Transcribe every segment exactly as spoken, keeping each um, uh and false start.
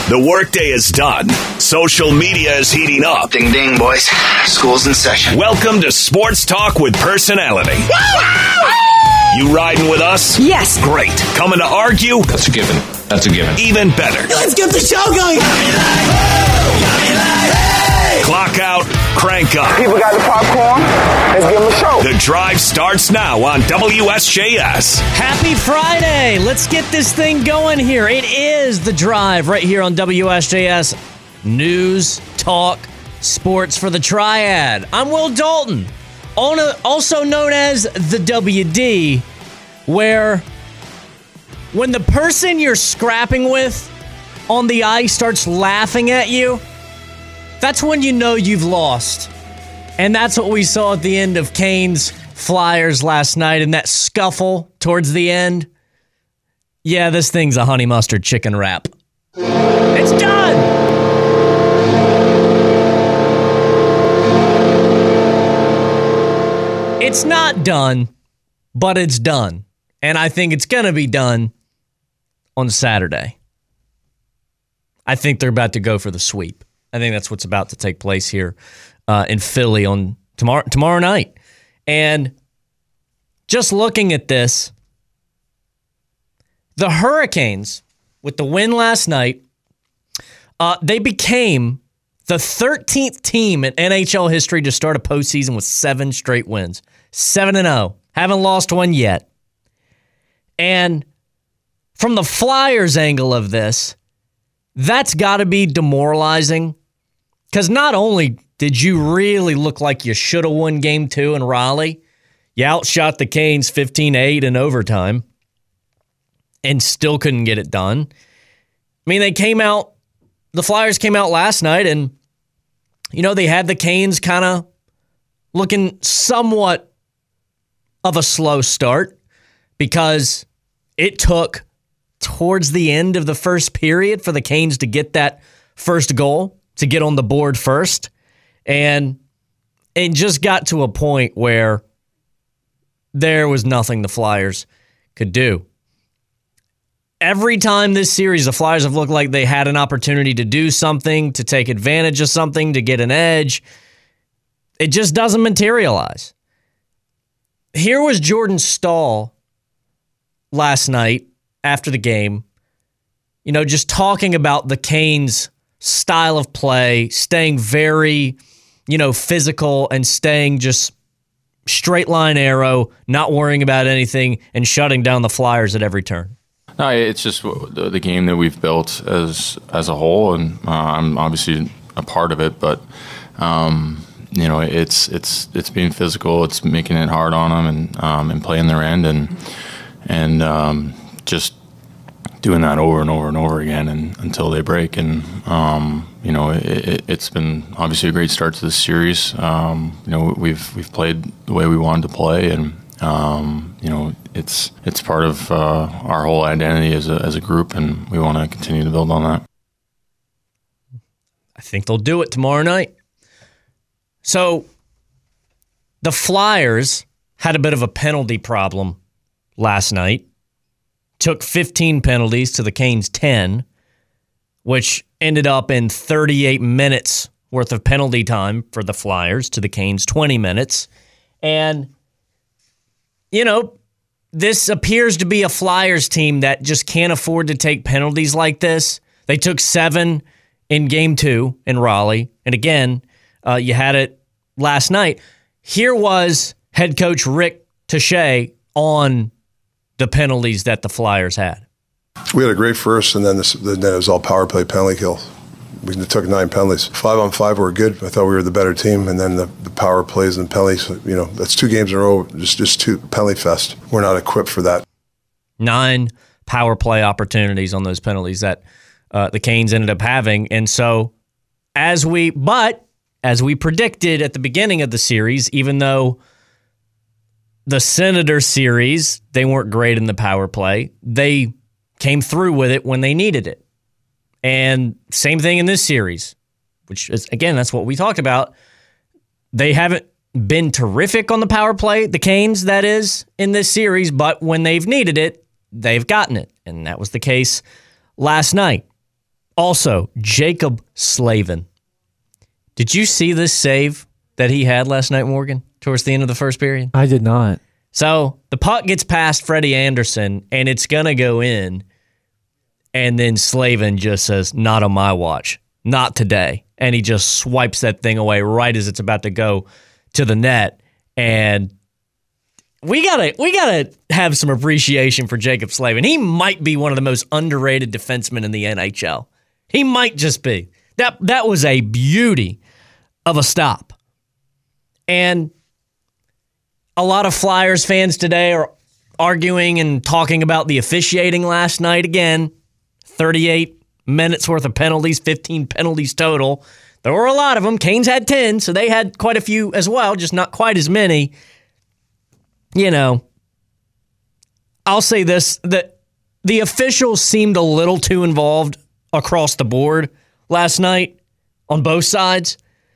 The workday is done. Social media is heating up. Ding, ding, boys. School's in session. Welcome to Sports Talk with Personality. You riding with us? Yes. Great. Coming to argue? That's a given. That's a given. Even better. Let's get the show going. Clock out, crank up. People got the popcorn. Let's give them a show. The drive starts now on W S J S. Happy Friday. Let's get this thing going here. It is The Drive right here on W S J S. News, talk, sports for the Triad. I'm Will Dalton, also known as the W D, where when the person you're scrapping with on the ice starts laughing at you, that's when you know you've lost. And that's what we saw at the end of Canes Flyers last night in that scuffle towards the end. Yeah, this thing's a honey mustard chicken wrap. It's done! It's not done, but it's done. And I think it's going to be done on Saturday. I think they're about to go for the sweep. I think that's what's about to take place here uh, in Philly on tomorrow tomorrow night. And just looking at this, the Hurricanes, with the win last night, uh, they became the thirteenth team in N H L history to start a postseason with seven straight wins. seven and oh. Haven't lost one yet. And from the Flyers angle of this, that's got to be demoralizing. Because not only did you really look like you should have won game two in Raleigh, you outshot the Canes fifteen eight in overtime and still couldn't get it done. I mean, they came out, the Flyers came out last night and, you know, they had the Canes kind of looking somewhat of a slow start because it took towards the end of the first period for the Canes to get that first goal, to get on the board first. And it just got to a point where there was nothing the Flyers could do. Every time this series, the Flyers have looked like they had an opportunity to do something, to take advantage of something, to get an edge. It just doesn't materialize. Here was Jordan Staal last night after the game, you know, just talking about the Canes' style of play, staying very, you know, physical and staying just straight line arrow, not worrying about anything and shutting down the Flyers at every turn. No, it's just the, the game that we've built as as a whole, and uh, I'm obviously a part of it. But um, you know, it's it's it's being physical, it's making it hard on them, and um, and playing their end, and and um, just doing that over and over and over again, and until they break. And um, you know, it, it's been obviously a great start to this series. Um, you know, we've we've played the way we wanted to play, and um, you know, it's it's part of uh, our whole identity as a as a group, and we want to continue to build on that. I think they'll do it tomorrow night. So the Flyers had a bit of a penalty problem last night. Took fifteen penalties to the Canes ten, which ended up in thirty-eight minutes worth of penalty time for the Flyers to the Canes twenty minutes. And, you know, this appears to be a Flyers team that just can't afford to take penalties like this. They took seven in game two in Raleigh. And again, uh, you had it last night. Here was head coach Rick Touche on the penalties that the Flyers had. We had a great first, and then, this, then it was all power play penalty kill. We took nine penalties. Five on five were good. I thought we were the better team, and then the, the power plays and penalties, you know, that's two games in a row, just, just two penalty fest. We're not equipped for that. Nine power play opportunities on those penalties that uh, the Canes ended up having. And so as we, but as we predicted at the beginning of the series, even though the Senator series, they weren't great in the power play, they came through with it when they needed it. And same thing in this series, which is, again, that's what we talked about. They haven't been terrific on the power play, the Canes, that is, in this series, but when they've needed it, they've gotten it. And that was the case last night. Also, Jacob Slavin. Did you see this save that he had last night, Morgan, towards the end of the first period? I did not. So the puck gets past Freddie Anderson, and it's going to go in. And then Slavin just says, not on my watch, not today. And he just swipes that thing away right as it's about to go to the net. And we gotta we gotta have some appreciation for Jacob Slavin. He might be one of the most underrated defensemen in the N H L. He might just be. That that was a beauty of a stop. And a lot of Flyers fans today are arguing and talking about the officiating last night again. thirty-eight minutes worth of penalties, fifteen penalties total. There were a lot of them. Canes had ten, so they had quite a few as well, just not quite as many. You know, I'll say this, that the officials seemed a little too involved across the board last night on both sides.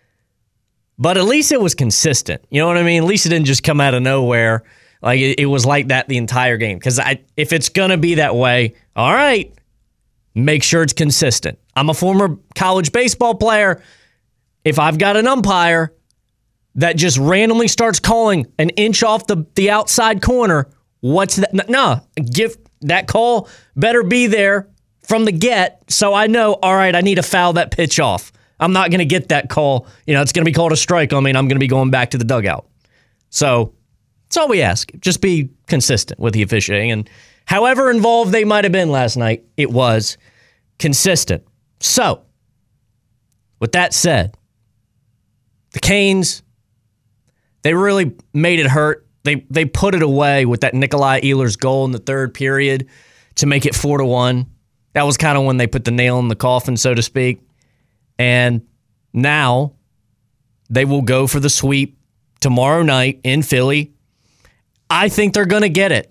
But at least it was consistent. You know what I mean? At least it didn't just come out of nowhere. Like, it, it was like that the entire game. Because I, if it's going to be that way, all right, make sure it's consistent. I'm a former college baseball player. If I've got an umpire that just randomly starts calling an inch off the, the outside corner, what's that? No, nah, give that call better be there from the get so I know, all right, I need to foul that pitch off. I'm not going to get that call. You know, it's going to be called a strike on me, and I'm going to be going back to the dugout. So that's all we ask. Just be consistent with the officiating. And however involved they might have been last night, it was consistent. So, with that said, the Canes, they really made it hurt. They they put it away with that Nikolai Ehlers goal in the third period to make it four to one. That was kind of when they put the nail in the coffin, so to speak. And now they will go for the sweep tomorrow night in Philly. I think they're going to get it.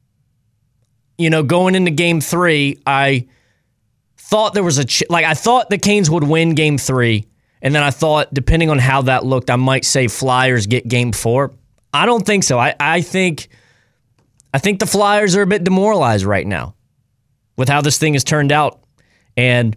You know, going into game three, I thought there was a ch- like I thought the Canes would win game three. And then I thought, depending on how that looked, I might say Flyers get game four. I don't think so. I, I think I think the Flyers are a bit demoralized right now with how this thing has turned out. And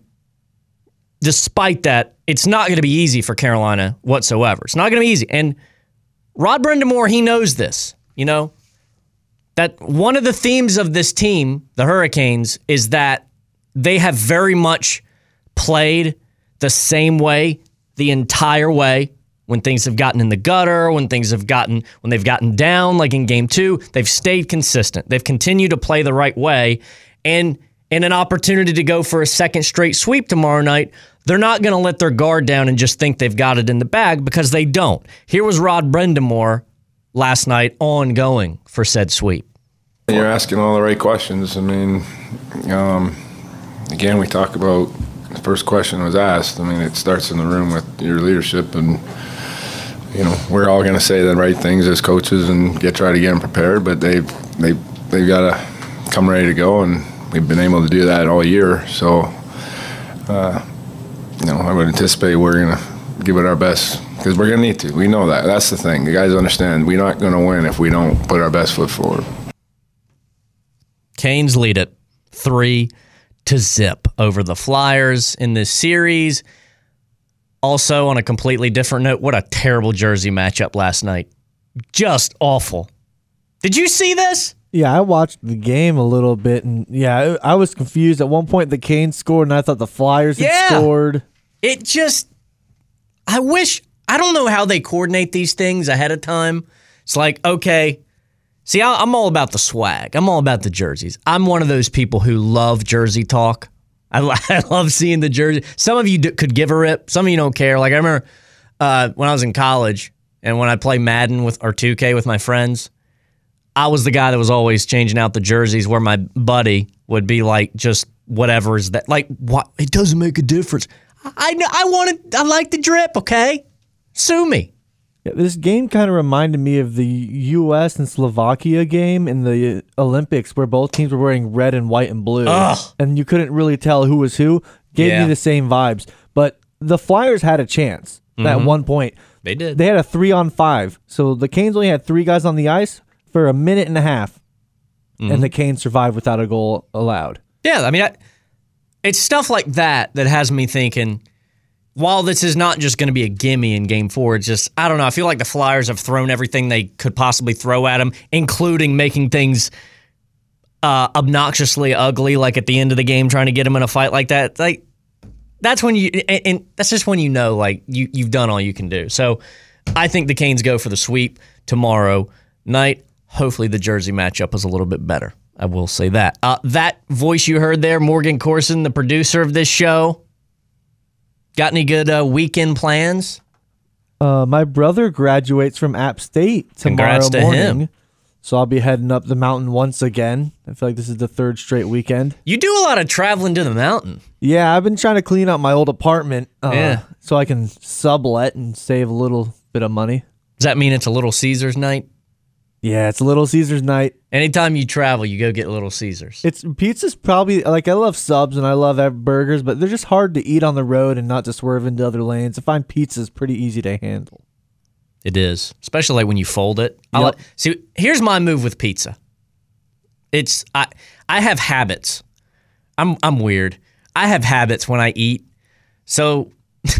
despite that, it's not going to be easy for Carolina whatsoever. It's not going to be easy. And Rod Brind'Amour, he knows this. You know, that one of the themes of this team, the Hurricanes, is that they have very much played the same way the entire way. When things have gotten in the gutter, when things have gotten, when they've gotten down, like in game two, they've stayed consistent. They've continued to play the right way. And in an opportunity to go for a second straight sweep tomorrow night, they're not going to let their guard down and just think they've got it in the bag, because they don't. Here was Rod Brind'Amour last night ongoing for said sweep. You're asking all the right questions. I mean, um, again, we talk about the first question was asked. I mean, it starts in the room with your leadership, and you know, we're all going to say the right things as coaches and get try to get them prepared, but they've they they've got to come ready to go, and we've been able to do that all year. So, uh, you know, I would anticipate we're going to give it our best, because we're going to need to. We know that. That's the thing. The guys understand we're not going to win if we don't put our best foot forward. Canes lead it three to zip over the Flyers in this series. Also, on a completely different note, what a terrible jersey matchup last night. Just awful. Did you see this? Yeah, I watched the game a little bit, and yeah, I was confused. At one point, the Canes scored, and I thought the Flyers had yeah. scored. It just, I wish, I don't know how they coordinate these things ahead of time. It's like, okay, see, I'm all about the swag. I'm all about the jerseys. I'm one of those people who love jersey talk. I, I love seeing the jersey. Some of you do, could give a rip. Some of you don't care. Like I remember uh, when I was in college and when I play Madden with or two K with my friends, I was the guy that was always changing out the jerseys, where my buddy would be like, just whatever is that. Like, what? It doesn't make a difference. I know. I wanted. I like the drip. Okay, sue me. Yeah, this game kind of reminded me of the U S and Slovakia game in the Olympics, where both teams were wearing red and white and blue. Ugh. And you couldn't really tell who was who. Gave Yeah. me the same vibes. But the Flyers had a chance Mm-hmm. at one point. They did. They had a three on five. So the Canes only had three guys on the ice for a minute and a half. Mm-hmm. And the Canes survived without a goal allowed. Yeah, I mean, I, it's stuff like that that has me thinking, while this is not just going to be a gimme in game four, it's just, I don't know, I feel like the Flyers have thrown everything they could possibly throw at them, including making things uh, obnoxiously ugly, like at the end of the game, trying to get them in a fight like that. Like, that's when you, and, and that's just when you know, like, you, you've done all you can do. So I think the Canes go for the sweep tomorrow night. Hopefully the Jersey matchup is a little bit better. I will say that. Uh, that voice you heard there, Morgan Corson, the producer of this show, got any good uh, weekend plans? Uh, my brother graduates from App State tomorrow Congrats to morning. him. So I'll be heading up the mountain once again. I feel like this is the third straight weekend. You do a lot of traveling to the mountain. Yeah, I've been trying to clean out my old apartment uh, Yeah. so I can sublet and save a little bit of money. Does that mean it's a Little Caesars night? Yeah, it's a Little Caesars night. Anytime you travel, you go get Little Caesars. It's pizza's probably like I love subs and I love burgers, but they're just hard to eat on the road and not to swerve into other lanes. I find pizza's pretty easy to handle. It is, especially like when you fold it. I Yep. like, see, here's my move with pizza. It's I I have habits. I'm I'm weird. I have habits when I eat. So,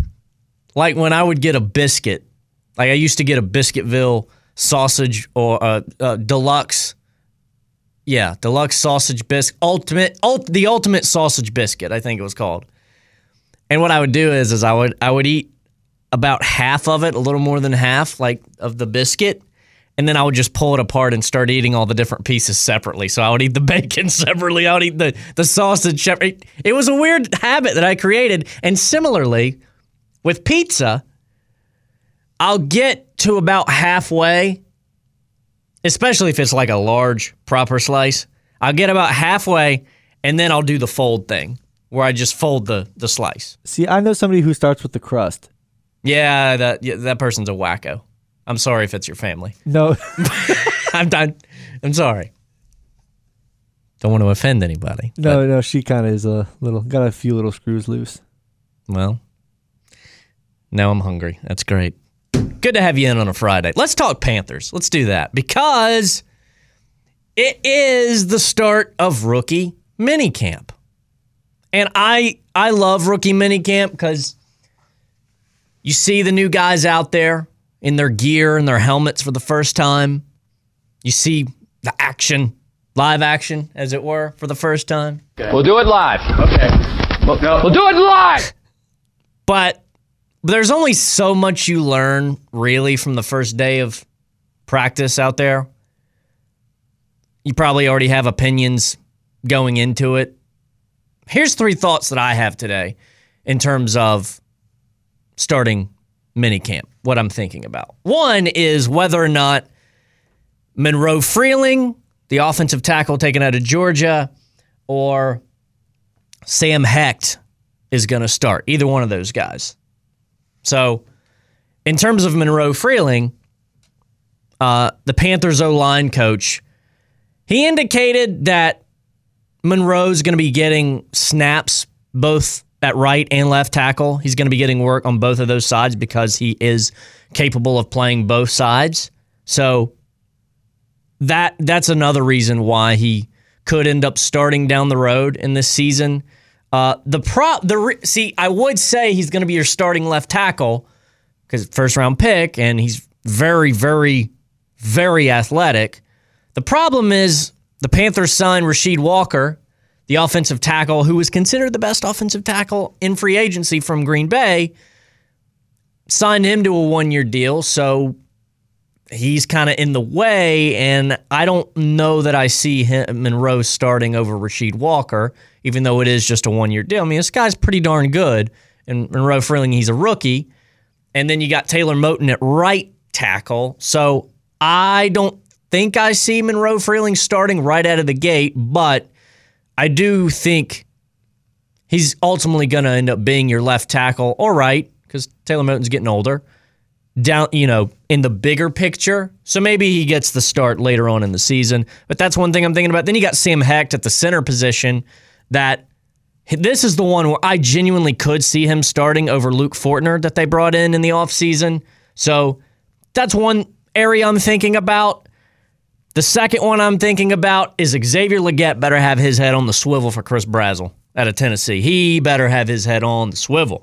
like when I would get a biscuit, like I used to get a Biscuitville sausage or a, a deluxe, yeah, deluxe sausage biscuit, ultimate, ult, the ultimate sausage biscuit, I think it was called. And what I would do is, is I would I would eat about half of it, a little more than half, like of the biscuit, and then I would just pull it apart and start eating all the different pieces separately. So I would eat the bacon separately, I would eat the, the sausage separately. It was a weird habit that I created. And similarly, with pizza, I'll get to about halfway, especially if it's like a large, proper slice. I'll get about halfway, and then I'll do the fold thing, where I just fold the, the slice. See, I know somebody who starts with the crust. Yeah, that yeah, that person's a wacko. I'm sorry if it's your family. No. I'm done. I'm sorry. Don't want to offend anybody. No, no, she kind of is a little, got a few little screws loose. Well, now I'm hungry. That's great. Good to have you in on a Friday. Let's talk Panthers. Let's do that because it is the start of rookie minicamp. And I I love rookie minicamp because you see the new guys out there in their gear and their helmets for the first time. You see the action, live action, as it were, for the first time. We'll do it live. Okay. We'll, no. we'll do it live! But there's only so much you learn, really, from the first day of practice out there. You probably already have opinions going into it. Here's three thoughts that I have today in terms of starting minicamp, what I'm thinking about. One is whether or not Monroe Freeling, the offensive tackle taken out of Georgia, or Sam Hecht is going to start. Either one of those guys. So, in terms of Monroe Freeling, uh, the Panthers O-line coach, he indicated that Monroe's going to be getting snaps both at right and left tackle. He's going to be getting work on both of those sides because he is capable of playing both sides. So that that's another reason why he could end up starting down the road in this season. Uh, the prop, the see, I would say he's going to be your starting left tackle because first round pick, and he's very, very, very athletic. The problem is the Panthers signed Rasheed Walker, the offensive tackle, who was considered the best offensive tackle in free agency from Green Bay, signed him to a one-year deal, so he's kind of in the way, and I don't know that I see him, Monroe starting over Rasheed Walker, even though it is just a one-year deal. I mean, this guy's pretty darn good, and Monroe Freeling, he's a rookie, and then you got Taylor Moton at right tackle, so I don't think I see Monroe Freeling starting right out of the gate, but I do think he's ultimately going to end up being your left tackle, or right, because Taylor Moton's getting older, down, you know, in the bigger picture. So maybe he gets the start later on in the season. But that's one thing I'm thinking about. Then you got Sam Hecht at the center position. That this is the one where I genuinely could see him starting over Luke Fortner that they brought in in the offseason. So that's one area I'm thinking about. The second one I'm thinking about is Xavier Legette better have his head on the swivel for Chris Brazzell. out of Tennessee. He better have his head on the swivel.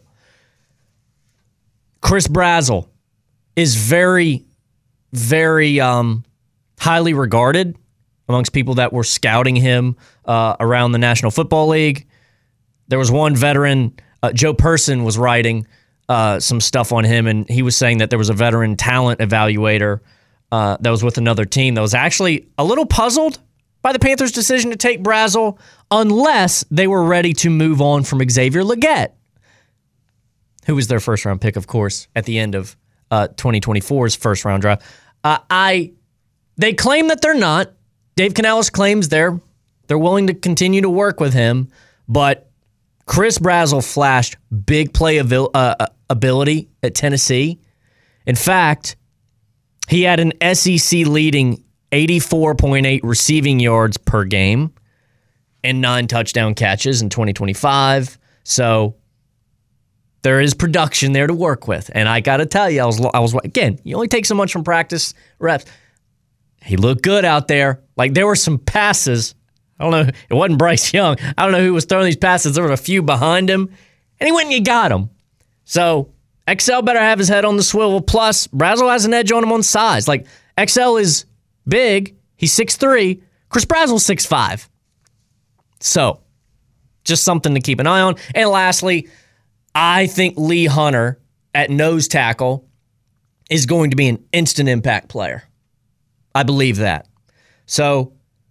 Chris Brazzell is very, very um, highly regarded amongst people that were scouting him uh, around the National Football League. There was one veteran, uh, Joe Person, was writing uh, some stuff on him, and he was saying that there was a veteran talent evaluator uh, that was with another team that was actually a little puzzled by the Panthers' decision to take Brazzell unless they were ready to move on from Xavier Legette, who was their first-round pick, of course, at the end of uh, twenty twenty-four's first-round draft. Uh, I, they claim that they're not. Dave Canales claims they're they're willing to continue to work with him, but Chris Brazzell flashed big play abil- uh, ability at Tennessee. In fact, he had an S E C-leading eighty-four point eight receiving yards per game and nine touchdown catches in twenty twenty-five. So there is production there to work with. And I got to tell you, I was, I was again, you only take so much from practice reps. He looked good out there. Like, there were some passes. I don't know. It wasn't Bryce Young. I don't know who was throwing these passes. There were a few behind him. And he went and you got him. So X L better have his head on the swivel. Plus, Brazzell has an edge on him on size. Like, X L is big. He's six three. Chris Brazzell's six five. So, just something to keep an eye on. And lastly, I think Lee Hunter at nose tackle is going to be an instant impact player. I believe that. So,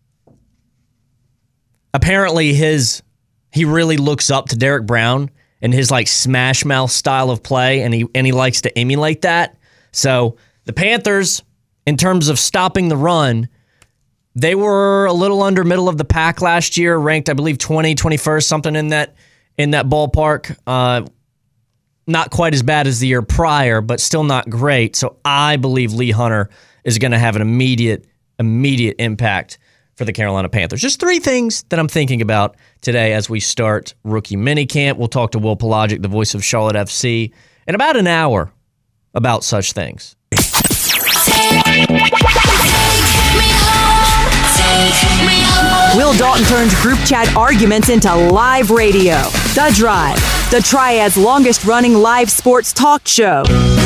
apparently his he really looks up to Derek Brown and his like smash mouth style of play, and he and he likes to emulate that. So, the Panthers, in terms of stopping the run, they were a little under middle of the pack last year, ranked, I believe, twenty, twenty-first, something in that in that ballpark. Uh, not quite as bad as the year prior, but still not great. So I believe Lee Hunter is going to have an immediate, immediate impact for the Carolina Panthers. Just three things that I'm thinking about today as we start rookie minicamp. We'll talk to Will Pelagic, the voice of Charlotte F C, in about an hour about such things. Will Dalton turns group chat arguments into live radio. The Drive, the Triad's longest-running live sports talk show.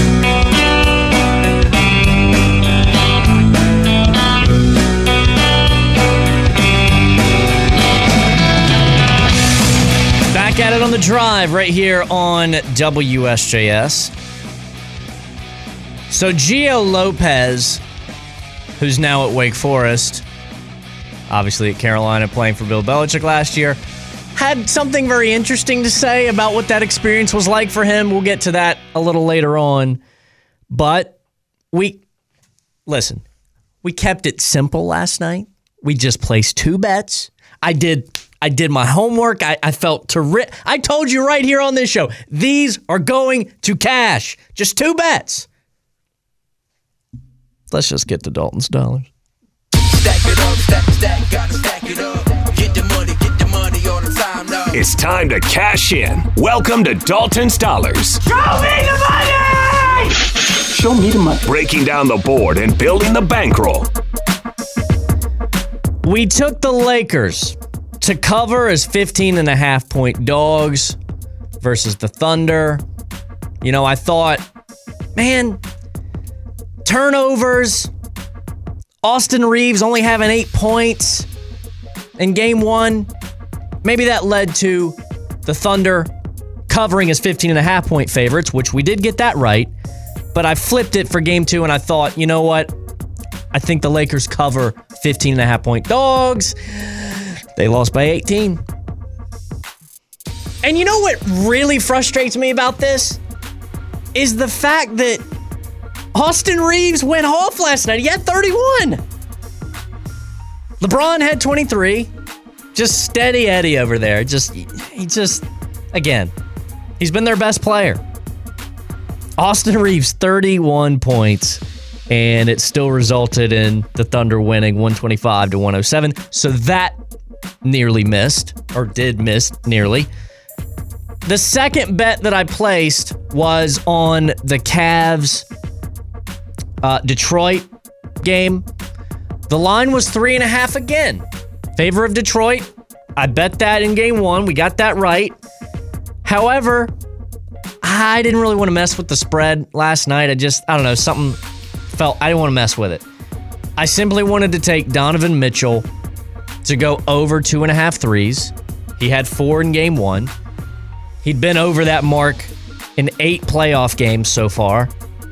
Back at it on The Drive right here on W S J S. So Gio Lopez, who's now at Wake Forest, obviously at Carolina playing for Bill Belichick last year, had something very interesting to say about what that experience was like for him. We'll get to that a little later on. But we, listen, we kept it simple last night. We just placed two bets. I did I did my homework. I, I felt terrific. I told you right here on this show, these are going to cash. Just two bets. Let's just get to Dalton's dollars. Stack it up, stack, stack, gotta stack it up. Get the money, get the money all the time now. It's time to cash in. Welcome to Dalton's Dollars. Show me the money! Show me the money. Breaking down the board and building the bankroll. We took the Lakers to cover as fifteen and a half point dogs versus the Thunder. You know, I thought, man, turnovers, Austin Reeves only having eight points in game one. Maybe that led to the Thunder covering as fifteen and a half point favorites, which we did get that right. But I flipped it for game two and I thought, you know what? I think the Lakers cover fifteen and a half point dogs. They lost by eighteen. And you know what really frustrates me about this? Is the fact that Austin Reeves went off last night. He had thirty-one. LeBron had twenty-three. Just steady Eddie over there. Just, he just, again, he's been their best player. Austin Reeves, thirty-one points. And it still resulted in the Thunder winning one twenty-five to one oh seven. So that nearly missed, or did miss nearly. The second bet that I placed was on the Cavs uh, Detroit game. The line was three and a half again. Favor of Detroit. I bet that in game one. We got that right. However, I didn't really want to mess with the spread last night. I just, I don't know, something felt, I didn't want to mess with it. I simply wanted to take Donovan Mitchell to go over two and a half threes. He had four in game one. He'd been over that mark in eight playoff games so far.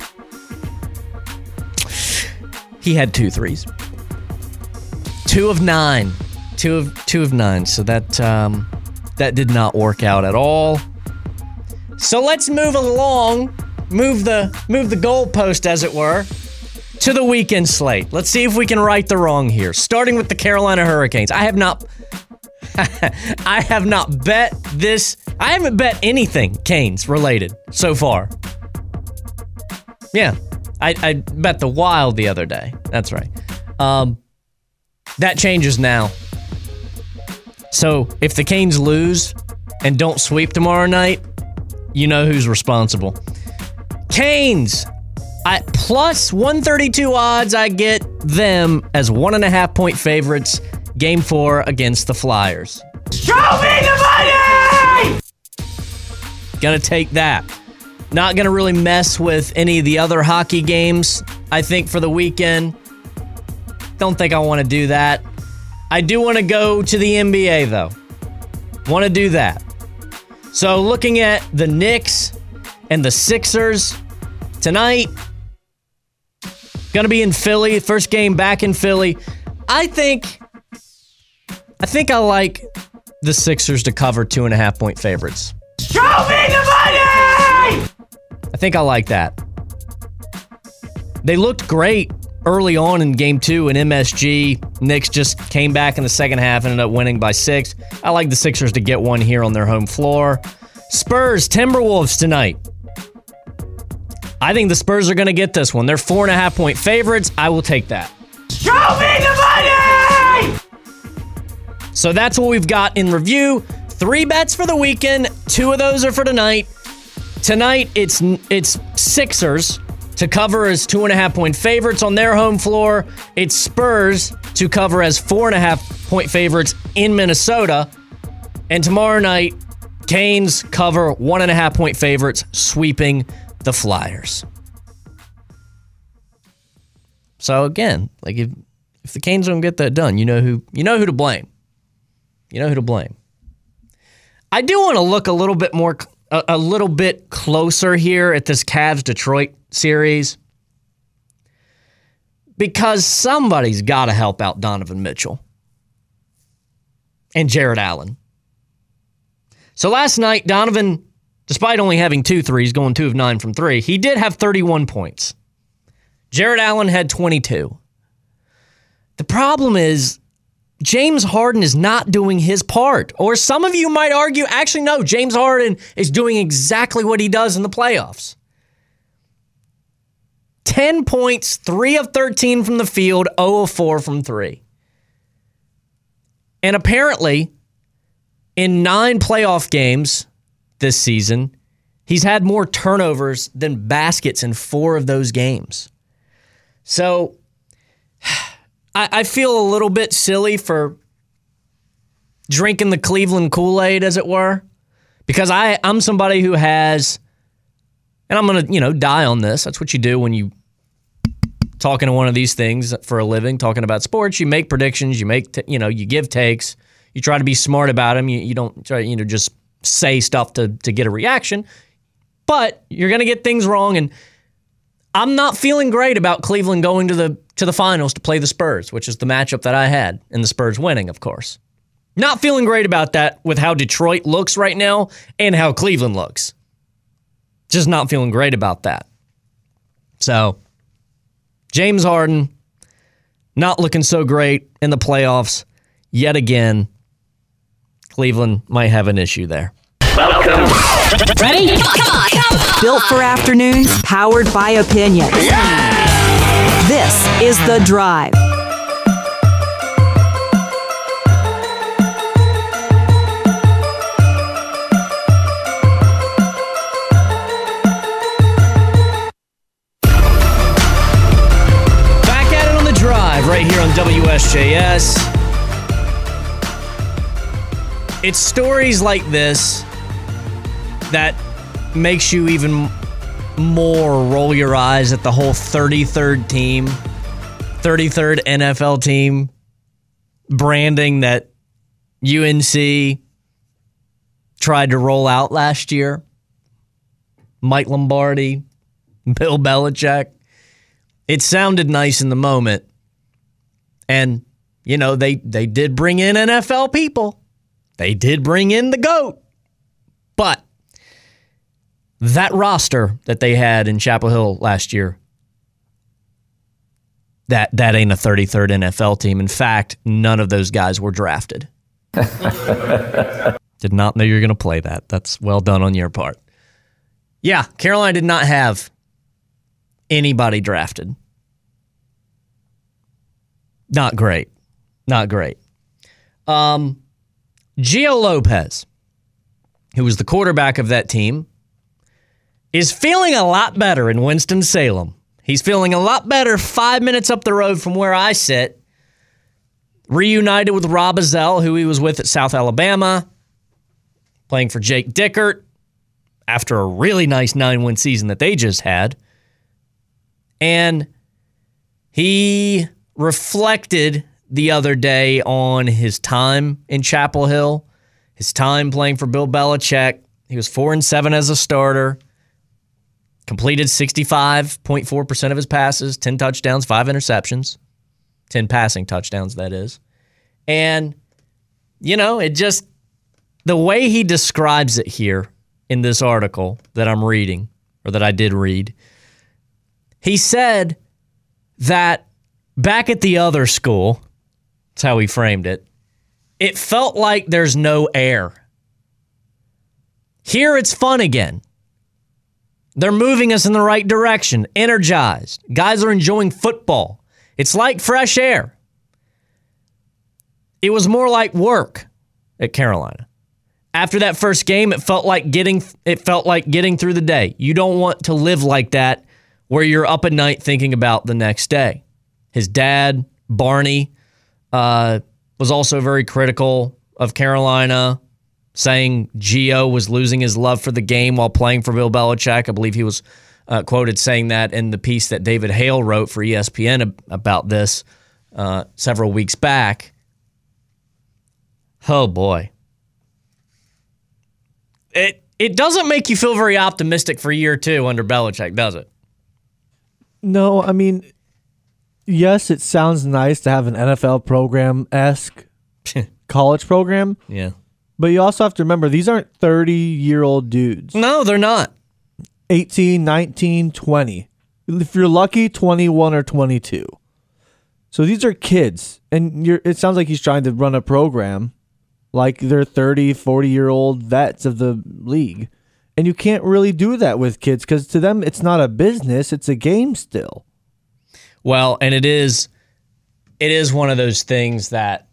He had two threes. Two of nine. Two of two of nine. So that um, that did not work out at all. So let's move along, move the move the goalpost, as it were, to the weekend slate. Let's see if we can right the wrong here. Starting with the Carolina Hurricanes. I have not I have not bet this. I haven't bet anything Canes related so far. Yeah. I, I bet the Wild the other day. That's right. Um, that changes now. So if the Canes lose and don't sweep tomorrow night, you know who's responsible. Canes, at plus one thirty-two odds, I get them as one and a half point favorites. Game four against the Flyers. Show me the money! Gonna take that. Not going to really mess with any of the other hockey games, I think, for the weekend. Don't think I want to do that. I do want to go to the N B A, though. Want to do that. So looking at the Knicks and the Sixers tonight. Going to be in Philly. First game back in Philly. I think, I think I like the Sixers to cover two and a half point favorites. Show me the money! I think I like that. They looked great early on in game two in M S G. Knicks just came back in the second half and ended up winning by six. I like the Sixers to get one here on their home floor. Spurs, Timberwolves tonight. I think the Spurs are going to get this one. They're four and a half point favorites. I will take that. Show me the money! So that's what we've got in review. Three bets for the weekend. Two of those are for tonight. Tonight, it's it's Sixers to cover as two and a half point favorites on their home floor. It's Spurs to cover as four and a half point favorites in Minnesota. And tomorrow night, Canes cover one and a half point favorites, sweeping the Flyers. So again, like if if the Canes don't get that done, you know who you know who to blame. You know who to blame. I do want to look a little bit more. A, a little bit closer here at this Cavs-Detroit series because somebody's got to help out Donovan Mitchell and Jared Allen. So last night, Donovan, despite only having two threes, going two of nine from three, he did have thirty-one points. Jared Allen had twenty-two. The problem is James Harden is not doing his part. Or some of you might argue, actually, no, James Harden is doing exactly what he does in the playoffs. ten points, three of thirteen from the field, zero of four from three. And apparently, in nine playoff games this season, he's had more turnovers than baskets in four of those games. So I feel a little bit silly for drinking the Cleveland Kool-Aid, as it were, because I, I'm somebody who has, and I'm going to, you know, die on this. That's what you do when you talking to one of these things for a living, talking about sports. You make predictions, you make, t- you know, you give takes, you try to be smart about them. You, you don't try, you know, just say stuff to to get a reaction, but you're going to get things wrong. And I'm not feeling great about Cleveland going to the to the finals to play the Spurs, which is the matchup that I had, and the Spurs winning, of course. Not feeling great about that with how Detroit looks right now and how Cleveland looks. Just not feeling great about that. So, James Harden, not looking so great in the playoffs yet again. Cleveland might have an issue there. Welcome. Ready? Come on, come on. Built for afternoons, powered by opinion. Yeah! This is The Drive. Back at it on The Drive right here on W S J S. it's stories like this that makes you even more roll your eyes at the whole thirty-third team, thirty-third N F L team branding that U N C tried to roll out last year. Mike Lombardi, Bill Belichick. It sounded nice in the moment. And, you know, they, they did bring in N F L people. They did bring in the GOAT. But that roster that they had in Chapel Hill last year, that, that ain't a thirty-third N F L team. In fact, none of those guys were drafted. Did not know you were going to play that. That's well done on your part. Yeah, Carolina did not have anybody drafted. Not great. Not great. Um, Gio Lopez, who was the quarterback of that team, is feeling a lot better in Winston-Salem. He's feeling a lot better five minutes up the road from where I sit. Reunited with Rob Azell, who he was with at South Alabama, playing for Jake Dickert after a really nice nine-win season that they just had. And he reflected the other day on his time in Chapel Hill, his time playing for Bill Belichick. He was four and seven as a starter, completed sixty-five point four percent of his passes, ten touchdowns, five interceptions, ten passing touchdowns, that is. And, you know, it just, the way he describes it here in this article that I'm reading, or that I did read, he said that back at the other school, that's how he framed it, it felt like there's no air. Here it's fun again. They're moving us in the right direction, energized. Guys are enjoying football. It's like fresh air. It was more like work at Carolina. After that first game, it felt like getting it felt like getting through the day. You don't want to live like that where you're up at night thinking about the next day. His dad, Barney, uh, was also very critical of Carolina, saying Gio was losing his love for the game while playing for Bill Belichick. I believe he was uh, quoted saying that in the piece that David Hale wrote for E S P N about this uh, several weeks back. Oh, boy. It it doesn't make you feel very optimistic for year two under Belichick, does it? No, I mean, yes, it sounds nice to have an N F L program-esque college program. Yeah. But you also have to remember, these aren't thirty-year-old dudes. No, they're not. eighteen, nineteen, twenty. If you're lucky, twenty-one or twenty-two. So these are kids. And you're, it sounds like he's trying to run a program like they're thirty, forty-year-old vets of the league. And you can't really do that with kids because to them, it's not a business. It's a game still. Well, and it is, it is one of those things that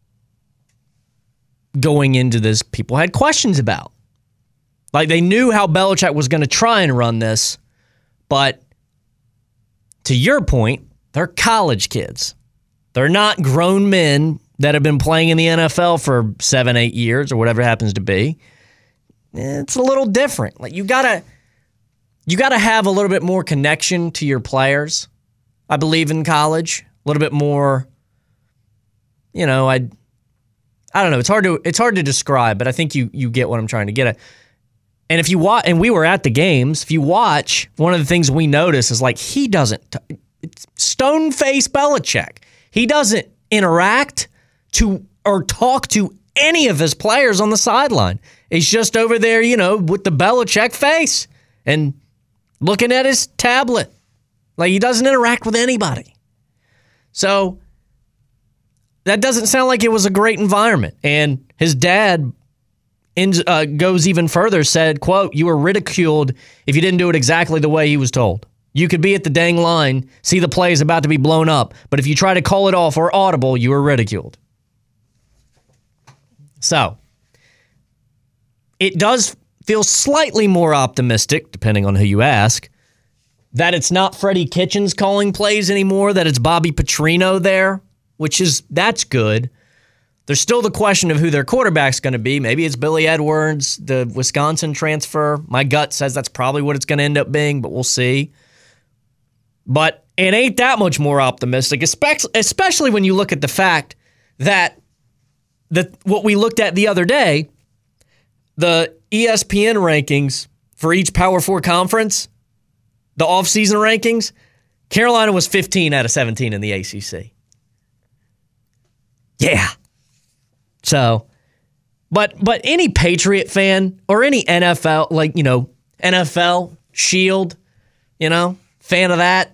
going into this, people had questions about. Like, they knew how Belichick was going to try and run this, but to your point, they're college kids. They're not grown men that have been playing in the N F L for seven, eight years or whatever it happens to be. It's a little different. Like, you gotta, you gotta have a little bit more connection to your players. I believe in college, a little bit more. You know, I, I don't know. It's hard to, it's hard to describe, but I think you, you get what I'm trying to get at. And if you watch, and we were at the games. If you watch, one of the things we notice is like he doesn't. T- it's stone-faced Belichick. He doesn't interact to or talk to any of his players on the sideline. He's just over there, you know, with the Belichick face and looking at his tablet. Like, he doesn't interact with anybody. So that doesn't sound like it was a great environment. And his dad in, uh, goes even further, said, quote, "You were ridiculed if you didn't do it exactly the way he was told. You could be at the dang line, see the play is about to be blown up, but if you try to call it off or audible, you were ridiculed." So, it does feel slightly more optimistic, depending on who you ask, that it's not Freddie Kitchens calling plays anymore, that it's Bobby Petrino there, which is, that's good. There's still the question of who their quarterback's going to be. Maybe it's Billy Edwards, the Wisconsin transfer. My gut says that's probably what it's going to end up being, but we'll see. But it ain't that much more optimistic, especially when you look at the fact that the what we looked at the other day, the E S P N rankings for each Power Four conference, the offseason rankings, Carolina was fifteen out of seventeen in the A C C. Yeah. So, but but any Patriot fan or any N F L, like, you know, N F L, Shield, you know, fan of that.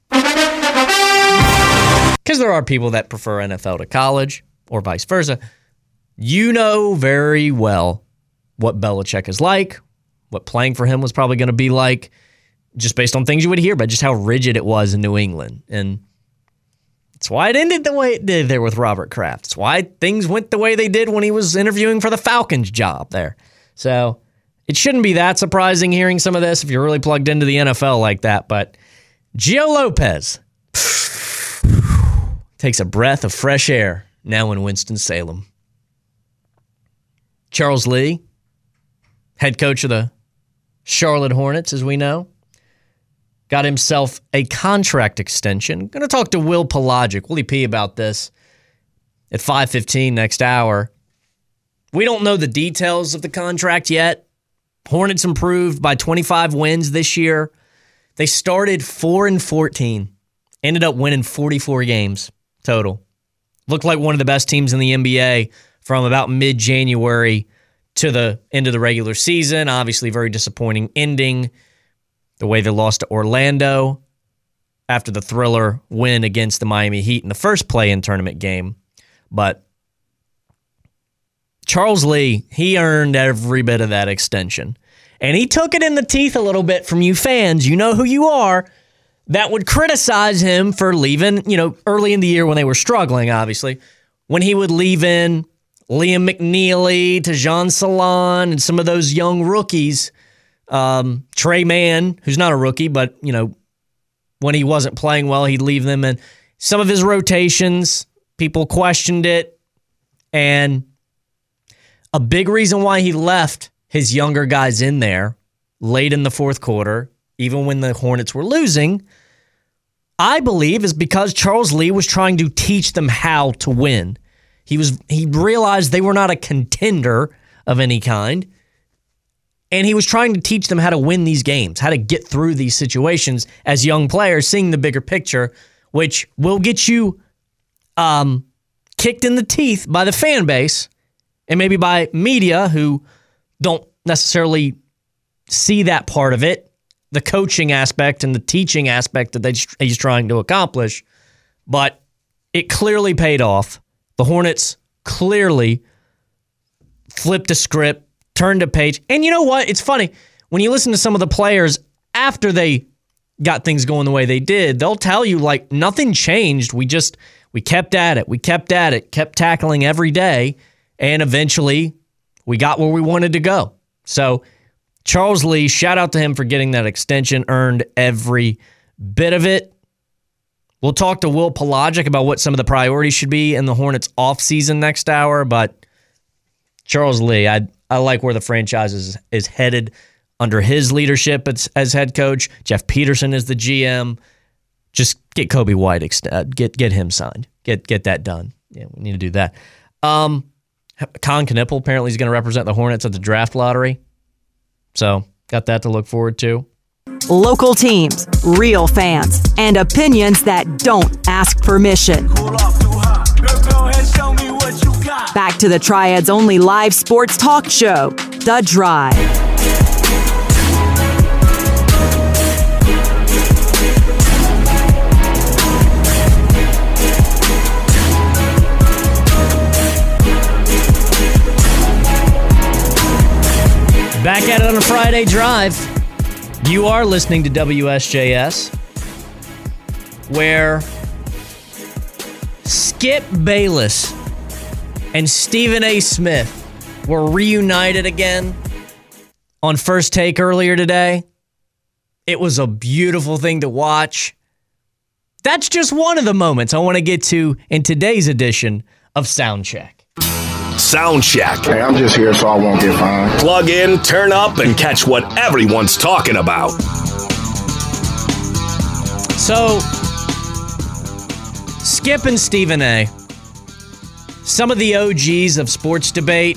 Because there are people that prefer N F L to college or vice versa. You know very well what Belichick is like, what playing for him was probably going to be like, just based on things you would hear, but just how rigid it was in New England. And that's why it ended the way it did there with Robert Kraft. It's why things went the way they did when he was interviewing for the Falcons job there. So it shouldn't be that surprising hearing some of this if you're really plugged into the N F L like that. But Gio Lopez takes a breath of fresh air now in Winston-Salem. Charles Lee, head coach of the Charlotte Hornets, as we know, got himself a contract extension. Going to talk to Will Pelagic, Willie P, about this at five fifteen next hour. We don't know the details of the contract yet. Hornets improved by twenty-five wins this year. They started four and fourteen, ended up winning forty-four games total. Looked like one of the best teams in the N B A from about mid-January to the end of the regular season. Obviously, very disappointing ending. The way they lost to Orlando after the thriller win against the Miami Heat in the first play-in tournament game. But Charles Lee, he earned every bit of that extension. And he took it in the teeth a little bit from you fans. You know who you are. That would criticize him for leaving, you know, early in the year when they were struggling, obviously. When he would leave in Liam McNeely, Tajon Salon, and some of those young rookies. Um, Trey Mann, who's not a rookie, but, you know, when he wasn't playing well, he'd leave them. And some of his rotations, people questioned it. And a big reason why he left his younger guys in there late in the fourth quarter, even when the Hornets were losing, I believe is because Charles Lee was trying to teach them how to win. He was he realized they were not a contender of any kind. And he was trying to teach them how to win these games, how to get through these situations as young players, seeing the bigger picture, which will get you um, kicked in the teeth by the fan base and maybe by media who don't necessarily see that part of it, the coaching aspect and the teaching aspect that they, he's trying to accomplish. But it clearly paid off. The Hornets clearly flipped a script, turned a page. And you know what? It's funny. When you listen to some of the players after they got things going the way they did, they'll tell you, like, nothing changed. We just, we kept at it. We kept at it, kept tackling every day. And eventually we got where we wanted to go. So Charles Lee, shout out to him for getting that extension, earned every bit of it. We'll talk to Will Pelagic about what some of the priorities should be in the Hornets offseason next hour. But Charles Lee, I I like where the franchise is, is headed under his leadership as, as head coach. Jeff Peterson is the G M. Just get Kobe White, uh, get get him signed. Get get that done. Yeah, we need to do that. Um, Con Knippel apparently is going to represent the Hornets at the draft lottery. So got that to look forward to. Local teams, real fans, and opinions that don't ask permission. Back to the Triad's only live sports talk show, The Drive. Back at it on a Friday drive. You are listening to W S J S, where Skip Bayless and Stephen A. Smith were reunited again on First Take earlier today. It was a beautiful thing to watch. That's just one of the moments I want to get to in today's edition of Soundcheck. Sound Check. Hey, I'm just here so I won't get fined. Plug in, turn up, and catch what everyone's talking about. So, Skip and Stephen A., some of the O Gs of sports debate,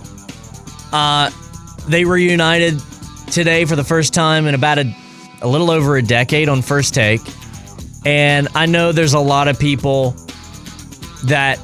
uh, they reunited today for the first time in about a, a little over a decade on First Take. And I know there's a lot of people that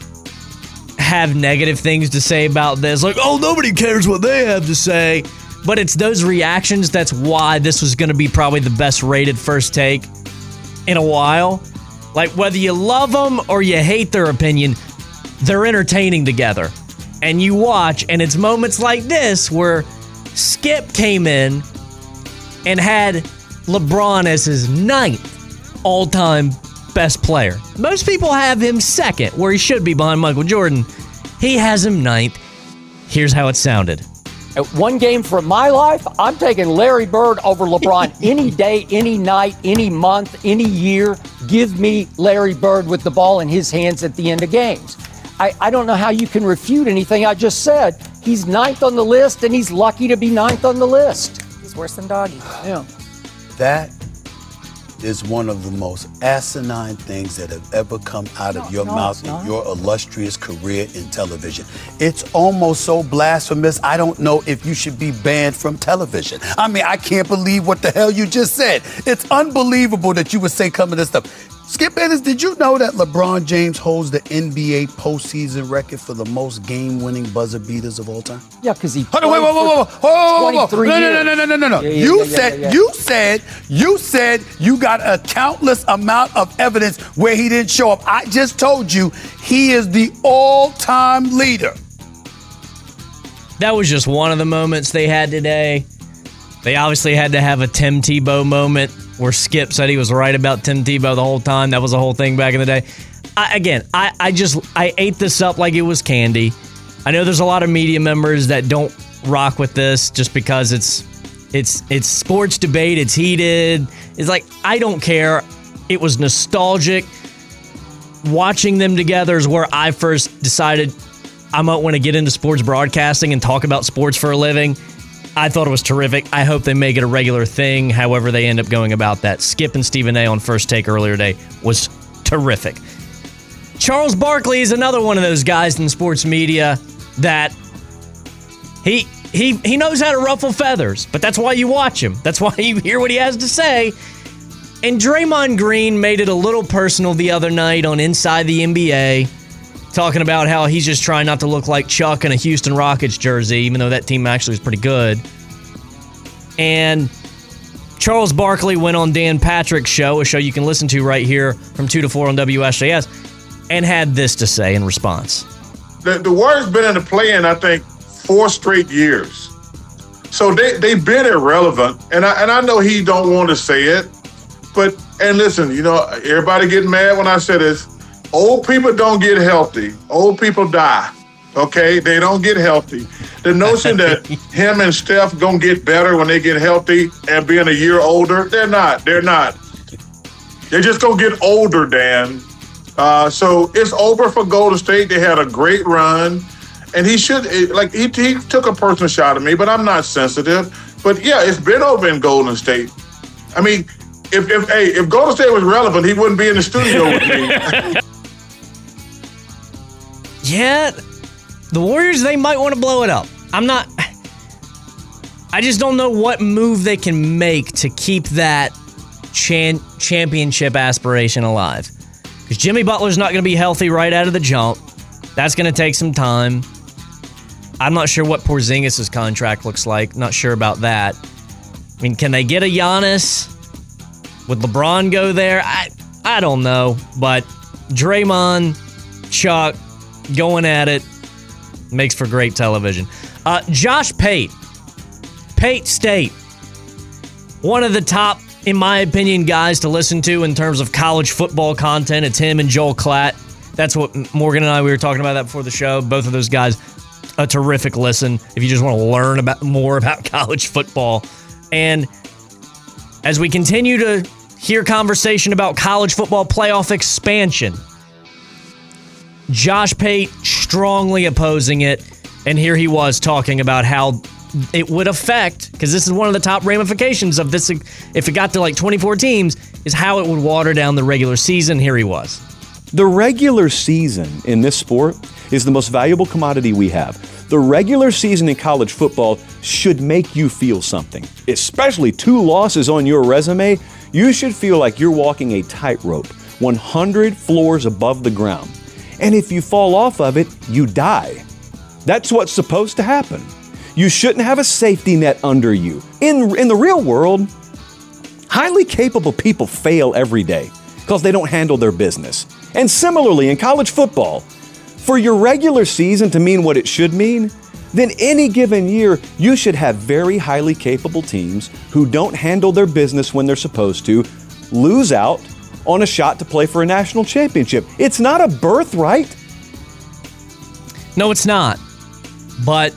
have negative things to say about this. Like, oh, nobody cares what they have to say. But it's those reactions that's why this was going to be probably the best rated First Take in a while. Like, whether you love them or you hate their opinion, they're entertaining together. And you watch, and it's moments like this where Skip came in and had LeBron as his ninth all-time best player. Most people have him second, where he should be behind Michael Jordan. He has him ninth. Here's how it sounded. At one game for my life, I'm taking Larry Bird over LeBron any day, any night, any month, any year. Give me Larry Bird with the ball in his hands at the end of games. I, I don't know how you can refute anything I just said. He's ninth on the list, and he's lucky to be ninth on the list. He's worse than Doggy. Yeah. That is one of the most asinine things that have ever come out of no, your no, mouth in your illustrious career in television. It's almost so blasphemous, I don't know if you should be banned from television. I mean, I can't believe what the hell you just said. It's unbelievable that you would say some of this stuff. Skip Bayless, did you know that LeBron James holds the N B A postseason record for the most game-winning buzzer beaters of all time? Yeah, because he Hold on, wait, wait, wait, wait, wait, wait, wait, no, no, no, no, no, no, no. Yeah, yeah, you yeah, yeah, said, yeah, yeah. you said, you said you got a countless amount of evidence where he didn't show up. I just told you he is the all-time leader. That was just one of the moments they had today. They obviously had to have a Tim Tebow moment where Skip said he was right about Tim Tebow the whole time. That was the whole thing back in the day. I, again, I, I just I ate this up like it was candy. I know there's a lot of media members that don't rock with this just because it's it's it's sports debate. It's heated. It's like, I don't care. It was nostalgic. Watching them together is where I first decided I might want to get into sports broadcasting and talk about sports for a living. I thought it was terrific. I hope they make it a regular thing, however they end up going about that. Skip and Stephen A. on First Take earlier today was terrific. Charles Barkley is another one of those guys in sports media that he he he knows how to ruffle feathers, but that's why you watch him. That's why you hear what he has to say. And Draymond Green made it a little personal the other night on Inside the N B A, talking about how he's just trying not to look like Chuck in a Houston Rockets jersey, even though that team actually is pretty good. And Charles Barkley went on Dan Patrick's show, a show you can listen to right here from two to four on W S J S, and had this to say in response. The, the Warriors been in the play-in, I think, four straight years. So they, they've been irrelevant. And I, and I know he don't want to say it, but, and listen, you know, everybody getting mad when I say this. Old people don't get healthy. Old people die, okay? They don't get healthy. The notion that him and Steph gonna get better when they get healthy and being a year older, they're not. They're not. They're just gonna get older, Dan. Uh, so it's over for Golden State. They had a great run. And he should, like, he, he took a personal shot at me, but I'm not sensitive. But, yeah, it's been over in Golden State. I mean, if, if hey, if Golden State was relevant, he wouldn't be in the studio with me. Yeah, the Warriors, they might want to blow it up. I'm not... I just don't know what move they can make to keep that chan- championship aspiration alive. Because Jimmy Butler's not going to be healthy right out of the jump. That's going to take some time. I'm not sure what Porzingis' contract looks like. Not sure about that. I mean, can they get a Giannis? Would LeBron go there? I I don't know. But Draymond, Chuck, going at it makes for great television. Uh, Josh Pate. Pate State. One of the top, in my opinion, guys to listen to in terms of college football content. It's him and Joel Klatt. That's what Morgan and I, we were talking about that before the show. Both of those guys, a terrific listen if you just want to learn about more about college football. And as we continue to hear conversation about college football playoff expansion, Josh Pate strongly opposing it. And here he was talking about how it would affect, because this is one of the top ramifications of this, if it got to like twenty-four teams, is how it would water down the regular season. Here he was. The regular season in this sport is the most valuable commodity we have. The regular season in college football should make you feel something, especially two losses on your resume. You should feel like you're walking a tightrope, one hundred floors above the ground. And if you fall off of it, you die. That's what's supposed to happen. You shouldn't have a safety net under you. In, in the real world, highly capable people fail every day because they don't handle their business. And similarly, in college football, for your regular season to mean what it should mean, then any given year, you should have very highly capable teams who don't handle their business when they're supposed to, lose out on a shot to play for a national championship. It's not a birthright. No, it's not. But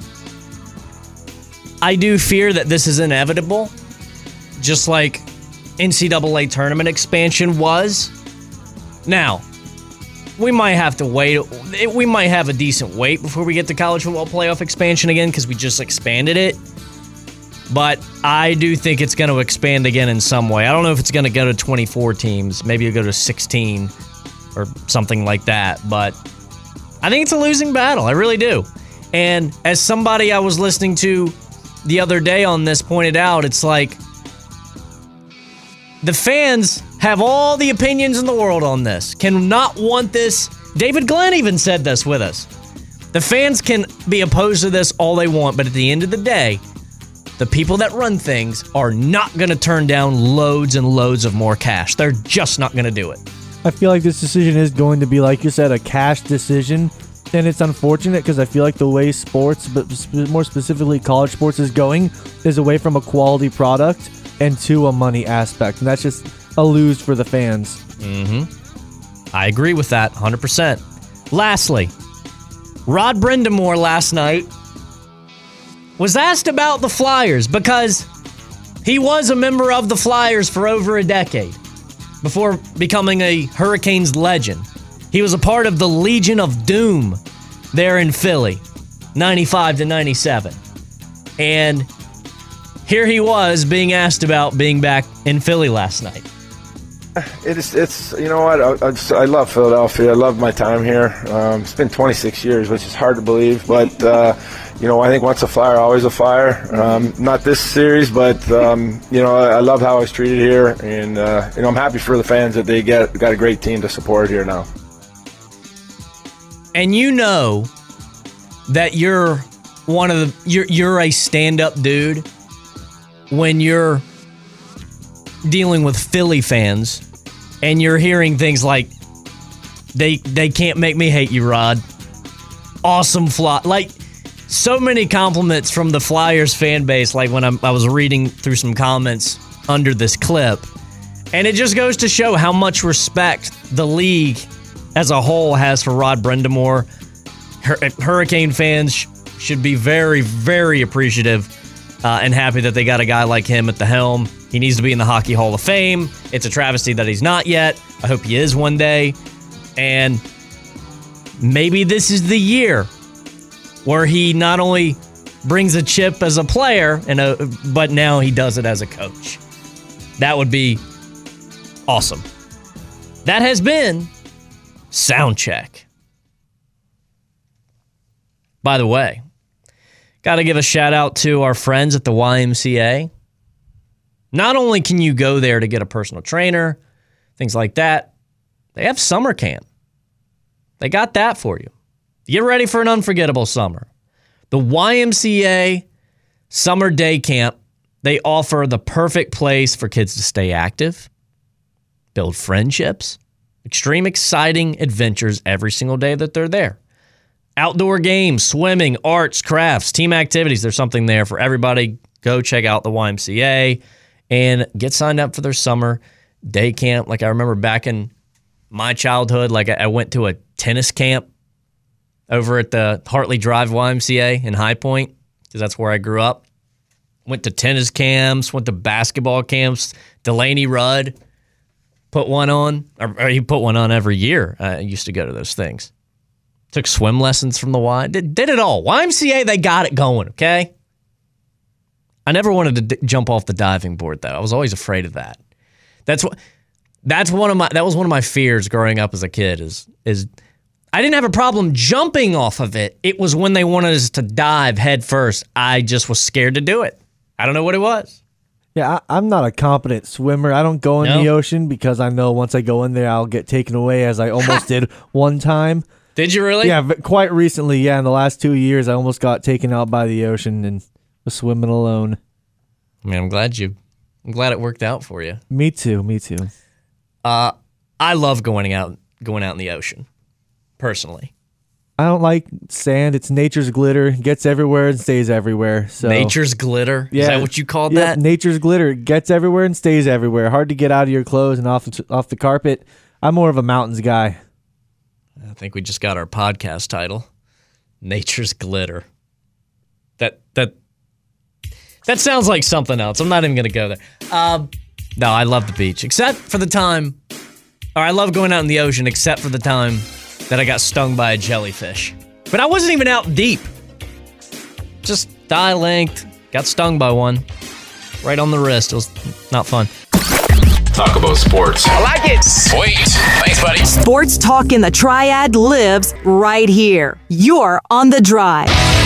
I do fear that this is inevitable, just like N C double A tournament expansion was. Now, we might have to wait. We might have a decent wait before we get to college football playoff expansion again because we just expanded it. But I do think it's going to expand again in some way. I don't know if it's going to go to twenty-four teams. Maybe it'll go to sixteen or something like that. But I think it's a losing battle. I really do. And as somebody I was listening to the other day on this pointed out, it's like the fans have all the opinions in the world on this, cannot want this. David Glenn even said this with us. The fans can be opposed to this all they want, but at the end of the day, the people that run things are not going to turn down loads and loads of more cash. They're just not going to do it. I feel like this decision is going to be, like you said, a cash decision. And it's unfortunate because I feel like the way sports, but more specifically college sports, is going is away from a quality product and to a money aspect. And that's just a lose for the fans. Mm-hmm. I agree with that one hundred percent. Lastly, Rod Brindamore last night was asked about the Flyers because he was a member of the Flyers for over a decade before becoming a Hurricanes legend. He was a part of the Legion of Doom there in Philly, ninety-five to ninety-seven. And here he was being asked about being back in Philly last night. It's, it's you know what, I, I, just, I love Philadelphia. I love my time here. Um, it's been twenty-six years, which is hard to believe. But, uh, you know, I think once a Flyer, always a Flyer. Um, not this series, but, um, you know, I, I love how I was treated here. And, uh, you know, I'm happy for the fans that they get got a great team to support here now. And you know that you're one of the you're you're a stand-up dude when you're dealing with Philly fans and you're hearing things like they they can't make me hate you, Rod. Awesome fly. Like so many compliments from the Flyers fan base, like when I'm, I was reading through some comments under this clip. And it just goes to show how much respect the league as a whole has for Rod Brindamore. Hur- Hurricane fans sh- should be very, very appreciative uh, and happy that they got a guy like him at the helm. He needs to be in the Hockey Hall of Fame. It's a travesty that he's not yet. I hope he is one day. And maybe this is the year where he not only brings a chip as a player, and a, but now he does it as a coach. That would be awesome. That has been Soundcheck. By the way, got to give a shout out to our friends at the Y M C A. Not only can you go there to get a personal trainer, things like that, they have summer camp. They got that for you. Get ready for an unforgettable summer. The Y M C A Summer Day Camp, they offer the perfect place for kids to stay active, build friendships, extreme exciting adventures every single day that they're there. Outdoor games, swimming, arts, crafts, team activities. There's something there for everybody. Go check out the Y M C A and get signed up for their summer day camp. Like I remember back in my childhood, like I went to a tennis camp over at the Hartley Drive Y M C A in High Point, because that's where I grew up. Went to tennis camps, went to basketball camps. Delaney Rudd put one on, or, or he put one on every year. I used to go to those things. Took swim lessons from the Y. Did, did it all. Y M C A, they got it going, okay? I never wanted to d- jump off the diving board, though. I was always afraid of that. That's what. That's one of my. That was one of my fears growing up as a kid. Is is I didn't have a problem jumping off of it. It was when they wanted us to dive head first. I just was scared to do it. I don't know what it was. Yeah, I, I'm not a competent swimmer. I don't go in No? the ocean because I know once I go in there, I'll get taken away, as I almost did one time. Did you really? Yeah, but quite recently. Yeah, in the last two years, I almost got taken out by the ocean and was swimming alone. I mean, I'm glad you. I'm glad it worked out for you. Me too. Me too. Uh, I love going out, going out in the ocean, personally. I don't like sand. It's nature's glitter. It gets everywhere and stays everywhere. So Nature's glitter? Is that what you called yeah, that? Nature's glitter. It gets everywhere and stays everywhere. Hard to get out of your clothes and off the, off the carpet. I'm more of a mountains guy. I think we just got our podcast title, Nature's Glitter. That that that sounds like something else. I'm not even going to go there. Um, no, I love the beach, except for the time, or I love going out in the ocean, except for the time that I got stung by a jellyfish. But I wasn't even out deep. Just thigh length, got stung by one, right on the wrist. It was not fun. Talk about sports. I like it. Sweet. Thanks, buddy. Sports talk in the Triad lives right here. You're on The Drive.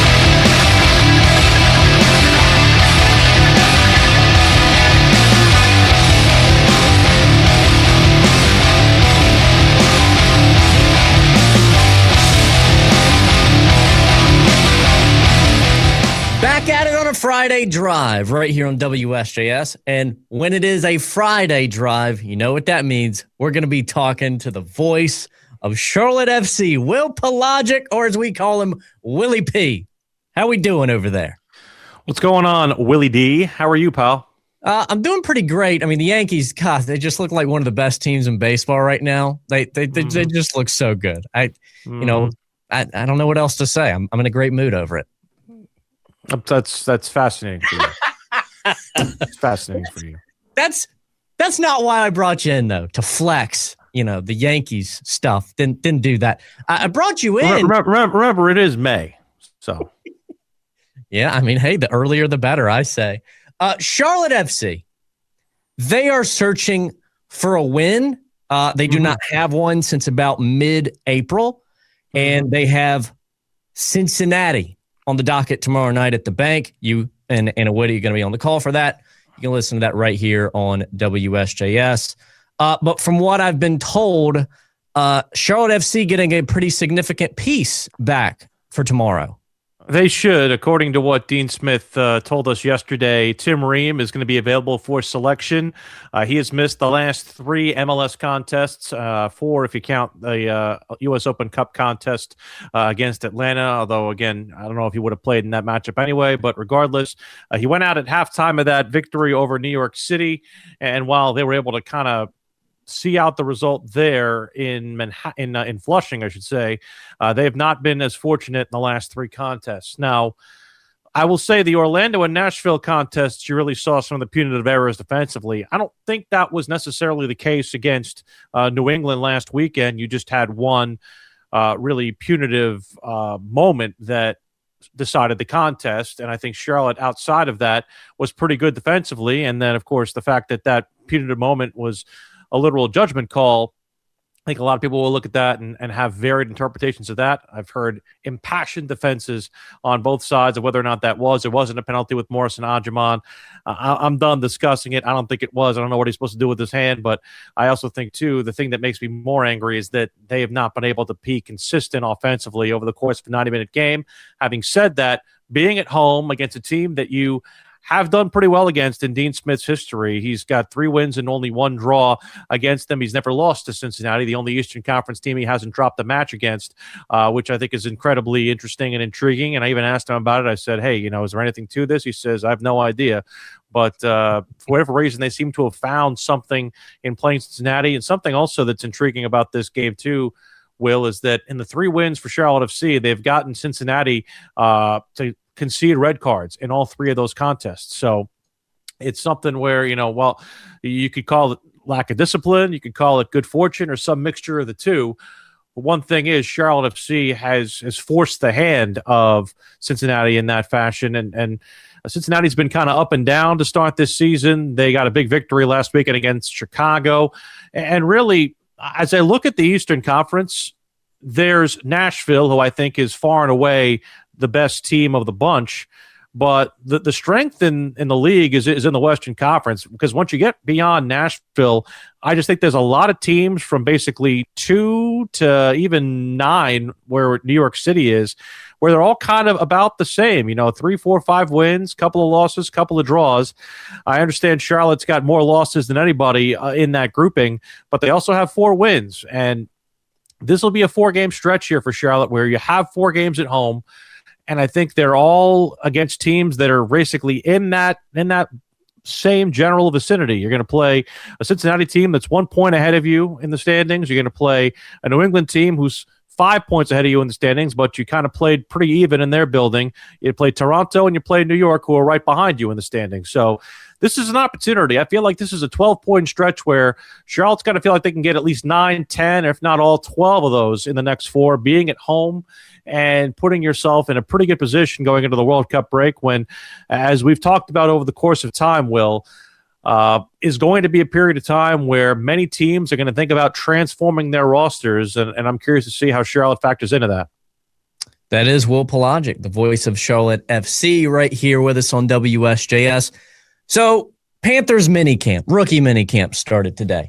Back at it on a Friday drive right here on W S J S. And when it is a Friday drive, you know what that means. We're going to be talking to the voice of Charlotte F C, Will Pelagic, or as we call him, Willie P. How we doing over there? What's going on, Willie D? How are you, pal? Uh, I'm doing pretty great. I mean, the Yankees, God, they just look like one of the best teams in baseball right now. They they they, mm. they just look so good. I, mm. you know, I, I don't know what else to say. I'm I'm in a great mood over it. That's that's fascinating for you. It's fascinating for you. That's that's not why I brought you in, though, to flex. You know, the Yankees stuff. Didn't didn't do that. I, I brought you in. Remember, remember, remember, it is May, so yeah. I mean, hey, the earlier the better, I say. Uh, Charlotte F C. They are searching for a win. Uh, they do mm-hmm. not have one since about mid-April, mm-hmm. and they have Cincinnati on the docket tomorrow night at the bank. You and Anna Woody are going to be on the call for that. You can listen to that right here on W S J S. Uh, but from what I've been told, uh, Charlotte F C getting a pretty significant piece back for tomorrow. They should, according to what Dean Smith uh, told us yesterday. Tim Ream is going to be available for selection. Uh, he has missed the last three M L S contests, uh, four if you count the uh, U S Open Cup contest uh, against Atlanta, although, again, I don't know if he would have played in that matchup anyway, but regardless, uh, he went out at halftime of that victory over New York City, and while they were able to kind of see out the result there in Manhattan, in, uh, in Flushing, I should say, uh, they have not been as fortunate in the last three contests. Now, I will say the Orlando and Nashville contests, you really saw some of the punitive errors defensively. I don't think that was necessarily the case against uh, New England last weekend. You just had one uh, really punitive uh, moment that decided the contest, and I think Charlotte, outside of that, was pretty good defensively. And then, of course, the fact that that punitive moment was a literal judgment call, I think a lot of people will look at that and, and have varied interpretations of that. I've heard impassioned defenses on both sides of whether or not that was or wasn't a penalty with Morrison Ajaman. Uh, I, I'm done discussing it. I don't think it was. I don't know what he's supposed to do with his hand, but I also think, too, the thing that makes me more angry is that they have not been able to be consistent offensively over the course of a ninety-minute game. Having said that, being at home against a team that you have done pretty well against in Dean Smith's history. He's got three wins and only one draw against them. He's never lost to Cincinnati, the only Eastern Conference team he hasn't dropped a match against, uh, which I think is incredibly interesting and intriguing. And I even asked him about it. I said, hey, you know, is there anything to this? He says, I have no idea. But uh, for whatever reason, they seem to have found something in playing Cincinnati. And something also that's intriguing about this game, too, Will, is that in the three wins for Charlotte F C, they've gotten Cincinnati uh, to concede red cards in all three of those contests. So it's something where, you know, well, you could call it lack of discipline, you could call it good fortune, or some mixture of the two. one thing is Charlotte F C has has forced the hand of Cincinnati in that fashion, and and Cincinnati's been kind of up and down to start this season. They got a big victory last weekend against Chicago, and really, as I look at the Eastern Conference, there's Nashville, who I think is far and away the best team of the bunch. But the, the strength in, in the league is, is in the Western Conference, because once you get beyond Nashville, I just think there's a lot of teams from basically two to even nine, where New York City is, where they're all kind of about the same, you know, three, four, five wins, couple of losses, couple of draws. I understand Charlotte's got more losses than anybody uh, in that grouping, but they also have four wins. And this will be a four-game stretch here for Charlotte, where you have four games at home. And I think they're all against teams that are basically in that in that same general vicinity. You're going to play a Cincinnati team that's one point ahead of you in the standings. You're going to play a New England team who's five points ahead of you in the standings, but you kind of played pretty even in their building. You played Toronto and you played New York, who are right behind you in the standings. So this is an opportunity. I feel like this is a twelve-point stretch where Charlotte's got to feel like they can get at least nine, ten, if not all twelve of those in the next four, being at home and putting yourself in a pretty good position going into the World Cup break when, as we've talked about over the course of time, Will, uh, is going to be a period of time where many teams are going to think about transforming their rosters, and, and I'm curious to see how Charlotte factors into that. That is Will Pelagic, the voice of Charlotte F C, right here with us on W S J S. So Panthers minicamp, rookie minicamp started today.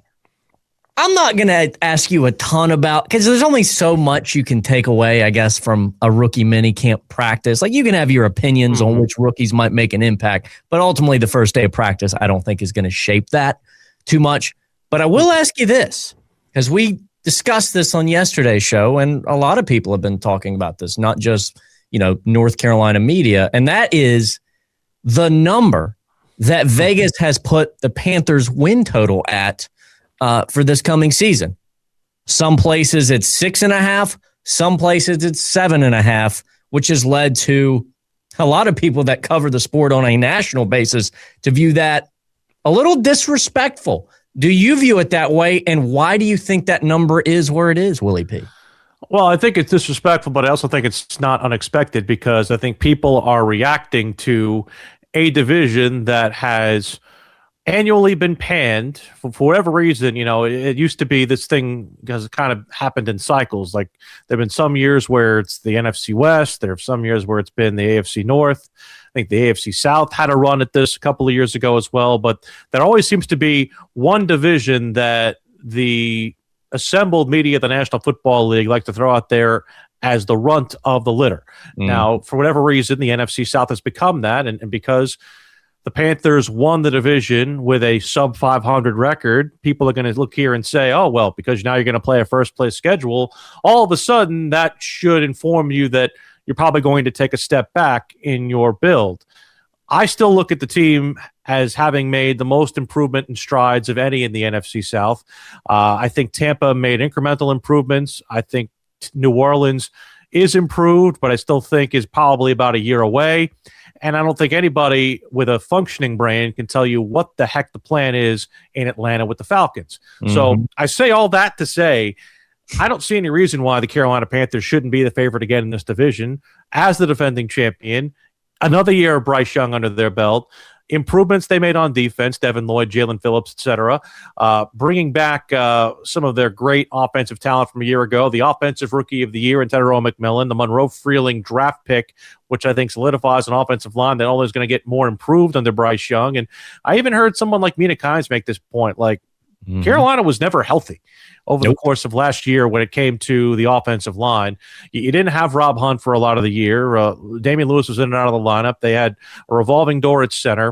I'm not going to ask you a ton about, because there's only so much you can take away, I guess, from a rookie minicamp practice. Like, you can have your opinions mm-hmm. on which rookies might make an impact, but ultimately the first day of practice, I don't think is going to shape that too much. But I will ask you this, because we discussed this on yesterday's show, and a lot of people have been talking about this, not just, you know, North Carolina media, and that is the number that Vegas has put the Panthers win total at uh, for this coming season. Some places it's six and a half, some places it's seven and a half, which has led to a lot of people that cover the sport on a national basis to view that a little disrespectful. Do you view it that way? And why do you think that number is where it is, Willie P? Well, I think it's disrespectful, but I also think it's not unexpected, because I think people are reacting to a division that has annually been panned for, for whatever reason. You know, it, it used to be this thing because it kind of happened in cycles. Like, there have been some years where it's the N F C West. There are some years where it's been the A F C North. I think the A F C South had a run at this a couple of years ago as well. But there always seems to be one division that the assembled media of the National Football League like to throw out there as the runt of the litter. Mm. Now, for whatever reason, the N F C South has become that, and, and because the Panthers won the division with a sub five hundred record, people are going to look here and say, oh, well, because now you're going to play a first-place schedule, all of a sudden that should inform you that you're probably going to take a step back in your build. I still look at the team as having made the most improvement and strides of any in the N F C South. Uh, I think Tampa made incremental improvements. I think New Orleans is improved, but I still think is probably about a year away. And I don't think anybody with a functioning brain can tell you what the heck the plan is in Atlanta with the Falcons. Mm-hmm. So I say all that to say, I don't see any reason why the Carolina Panthers shouldn't be the favorite again in this division as the defending champion. Another year of Bryce Young under their belt. Improvements they made on defense, Devin Lloyd, Jalen Phillips, et cetera. Uh, bringing back uh, some of their great offensive talent from a year ago. The offensive rookie of the year in Tyrone McMillan. The Monroe Freeling draft pick, which I think solidifies an offensive line that only is going to get more improved under Bryce Young. And I even heard someone like Mina Kimes make this point. Like, mm-hmm. Carolina was never healthy over nope. the course of last year when it came to the offensive line. You, you didn't have Rob Hunt for a lot of the year. Uh, Damian Lewis was in and out of the lineup. They had a revolving door at center.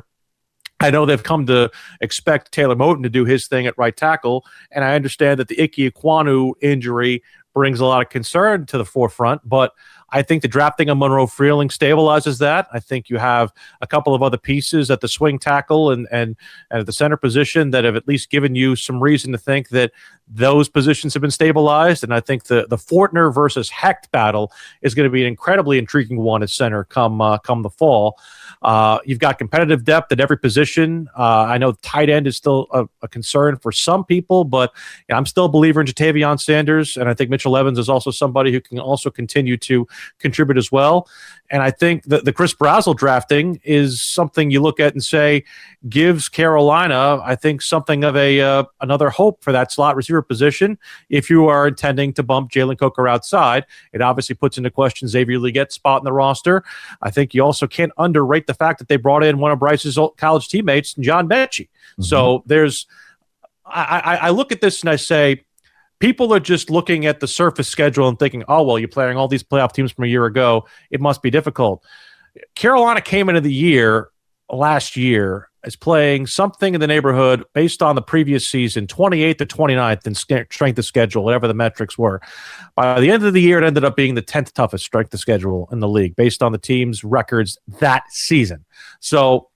I know they've come to expect Taylor Moton to do his thing at right tackle, and I understand that the Ike Ekwonu injury brings a lot of concern to the forefront, but I think the drafting of Monroe Freeling stabilizes that. I think you have a couple of other pieces at the swing tackle and, and, and at the center position that have at least given you some reason to think that those positions have been stabilized. And I think the, the Fortner versus Hecht battle is going to be an incredibly intriguing one at center come, uh, come the fall. Uh, you've got competitive depth at every position. Uh, I know tight end is still a, a concern for some people, but you know, I'm still a believer in Jatavion Sanders, and I think Mitchell Evans is also somebody who can also continue to contribute as well. And I think that the Chris Brazzell drafting is something you look at and say gives Carolina, I think, something of a uh, another hope for that slot receiver position. If you are intending to bump Jalen Coker outside, it obviously puts into question Xavier Legette's spot in the roster. I think you also can't underrate the fact that they brought in one of Bryce's old college teammates, John Mechie. Mm-hmm. So there's, I, I, I look at this and I say, people are just looking at the surface schedule and thinking, oh, well, you're playing all these playoff teams from a year ago. It must be difficult. Carolina came into the year last year as playing something in the neighborhood based on the previous season, twenty-eighth to twenty-ninth in strength of schedule, whatever the metrics were. By the end of the year, it ended up being the tenth toughest strength of schedule in the league based on the team's records that season. So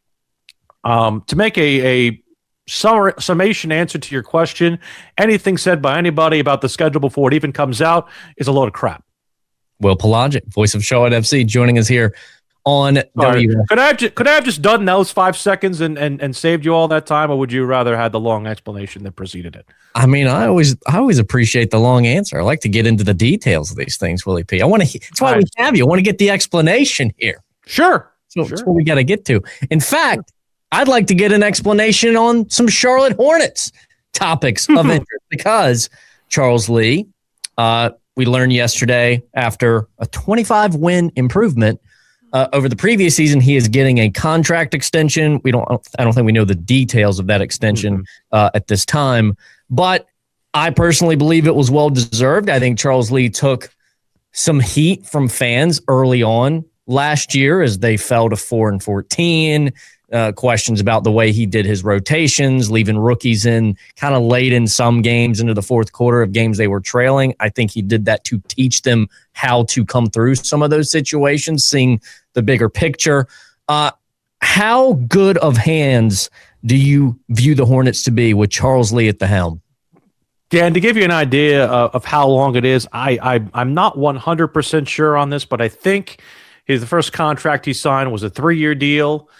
um, to make a, a summation answer to your question, anything said by anybody about the schedule before it even comes out is a load of crap. Will Pelagic, voice of Charlotte F C, joining us here on Sorry. W. Could I have just, could I have just done those five seconds and, and, and saved you all that time, or would you rather had the long explanation that preceded it? I mean, I always I always appreciate the long answer. I like to get into the details of these things, Willie P. I want to. That's why right. we have you. I want to get the explanation here. Sure. So sure. That's what we got to get to. In fact, I'd like to get an explanation on some Charlotte Hornets topics of interest because Charles Lee, uh, we learned yesterday after a twenty-five win improvement uh, over the previous season, he is getting a contract extension. We don't, I don't think we know the details of that extension mm-hmm. uh, at this time, but I personally believe it was well deserved. I think Charles Lee took some heat from fans early on last year as they fell to four and fourteen. Uh, questions about the way he did his rotations, leaving rookies in kind of late in some games into the fourth quarter of games they were trailing. I think he did that to teach them how to come through some of those situations, seeing the bigger picture. Uh, how good of hands do you view the Hornets to be with Charles Lee at the helm? Dan, to give you an idea of, of how long it is, I, I, I'm not one hundred percent sure on this, but I think his the first contract he signed was a three-year deal.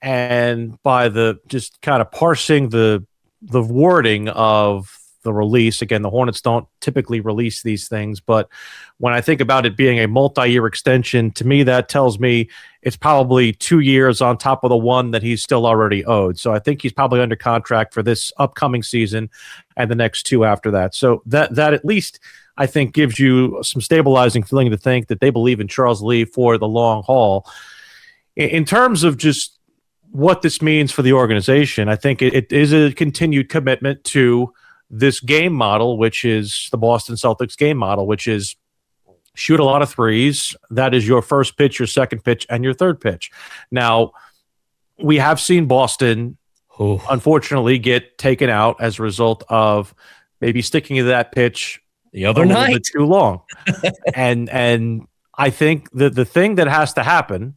And by the just kind of parsing the the wording of the release, again, the Hornets don't typically release these things, but when I think about it being a multi-year extension, to me that tells me it's probably two years on top of the one that he's still already owed. So I think he's probably under contract for this upcoming season and the next two after that. So that that at least I think gives you some stabilizing feeling to think that they believe in Charles Lee for the long haul. In, in terms of just what this means for the organization, I think it, it is a continued commitment to this game model, which is the Boston Celtics game model, which is shoot a lot of threes. That is your first pitch, your second pitch, and your third pitch. Now, we have seen Boston, Ooh. unfortunately, get taken out as a result of maybe sticking to that pitch the other a night little bit too long. and and I think that the thing that has to happen,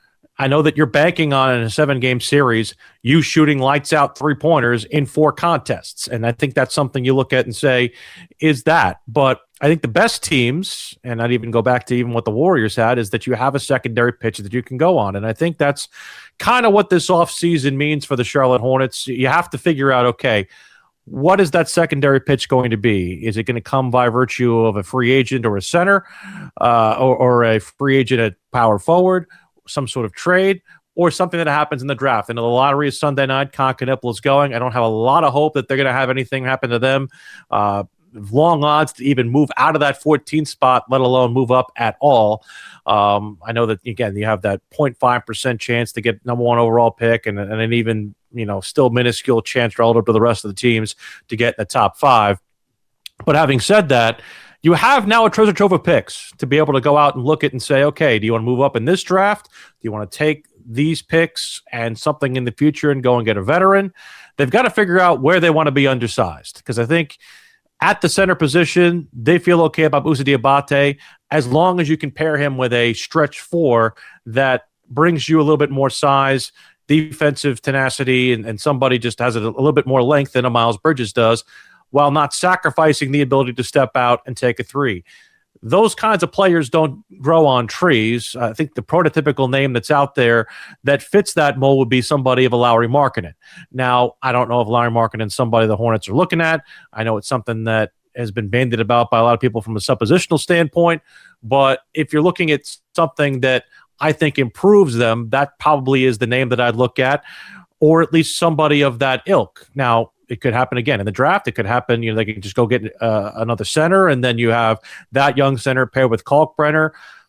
I know that you're banking on in a seven-game series, you shooting lights out three-pointers in four contests. And I think that's something you look at and say, is that? But I think the best teams, and I'd even go back to even what the Warriors had, is that you have a secondary pitch that you can go on. And I think that's kind of what this offseason means for the Charlotte Hornets. You have to figure out, okay, what is that secondary pitch going to be? Is it going to come by virtue of a free agent or a center uh, or, or a free agent at power forward? Some sort of trade, or something that happens in the draft. And the lottery is Sunday night. Con Knipple is going. I don't have a lot of hope that they're going to have anything happen to them. Uh, long odds to even move out of that fourteenth spot, let alone move up at all. Um, I know that, again, you have that zero point five percent chance to get number one overall pick and, and an even, you know, still minuscule chance relative to the rest of the teams to get in the top five. But having said that, you have now a treasure trove of picks to be able to go out and look at and say, okay, do you want to move up in this draft? Do you want to take these picks and something in the future and go and get a veteran? They've got to figure out where they want to be undersized, because I think at the center position, they feel okay about Moussa Diabate as long as you can pair him with a stretch four that brings you a little bit more size, defensive tenacity, and, and somebody just has a, a little bit more length than a Miles Bridges does, while not sacrificing the ability to step out and take a three. Those kinds of players don't grow on trees. I think the prototypical name that's out there that fits that mold would be somebody of a Lauri Markkanen. Now, I don't know if Lauri Markkanen is somebody the Hornets are looking at. I know it's something that has been bandied about by a lot of people from a suppositional standpoint, but if you're looking at something that I think improves them, that probably is the name that I'd look at, or at least somebody of that ilk. Now, it could happen again in the draft. It could happen, you know, they can just go get uh, another center, and then you have that young center paired with Kalkbrenner.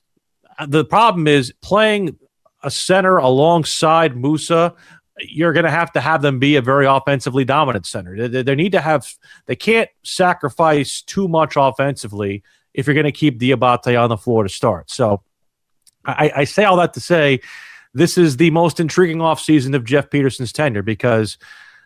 The problem is playing a center alongside Moussa, you're going to have to have them be a very offensively dominant center. They, they need to have, they can't sacrifice too much offensively if you're going to keep Diabate on the floor to start. So I, I say all that to say this is the most intriguing offseason of Jeff Peterson's tenure, because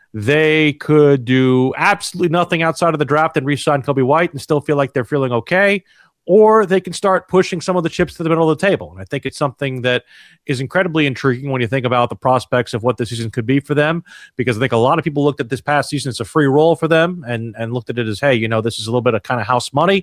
they could do absolutely nothing outside of the draft and re-sign Kobe White and still feel like they're feeling okay, or they can start pushing some of the chips to the middle of the table. And I think it's something that is incredibly intriguing when you think about the prospects of what this season could be for them, because I think a lot of people looked at this past season as a free roll for them and, and looked at it as, hey, you know, this is a little bit of kind of house money.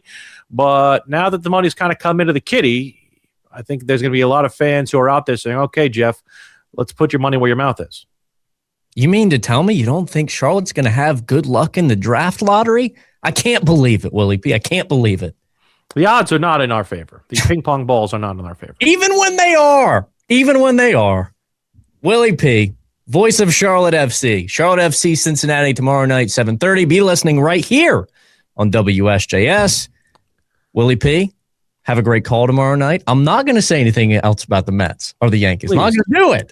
But now that the money's kind of come into the kitty, I think there's going to be a lot of fans who are out there saying, okay, Jeff, let's put your money where your mouth is. You mean to tell me you don't think Charlotte's going to have good luck in the draft lottery? I can't believe it, Willie P. I can't believe it. The odds are not in our favor. The ping pong balls are not in our favor. Even when they are. Even when they are. Willie P., voice of Charlotte F C. Charlotte F C, Cincinnati, tomorrow night, seven thirty. Be listening right here on W S J S. Willie P., have a great call tomorrow night. I'm not going to say anything else about the Mets or the Yankees. Please. I'm not going to do it.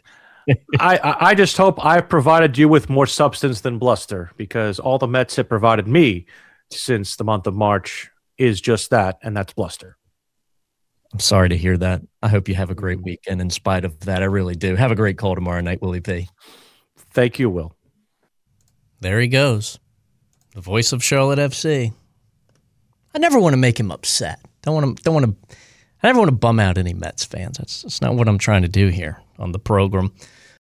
I, I just hope I've provided you with more substance than bluster, because all the Mets have provided me since the month of March is just that, and that's bluster. I'm sorry to hear that. I hope you have a great weekend in spite of that. I really do. Have a great call tomorrow night, Willie P. Thank you, Will. There he goes. The voice of Charlotte F C. I never want to make him upset. Don't want to, don't want to, I never want to bum out any Mets fans. That's, that's not what I'm trying to do here on the program.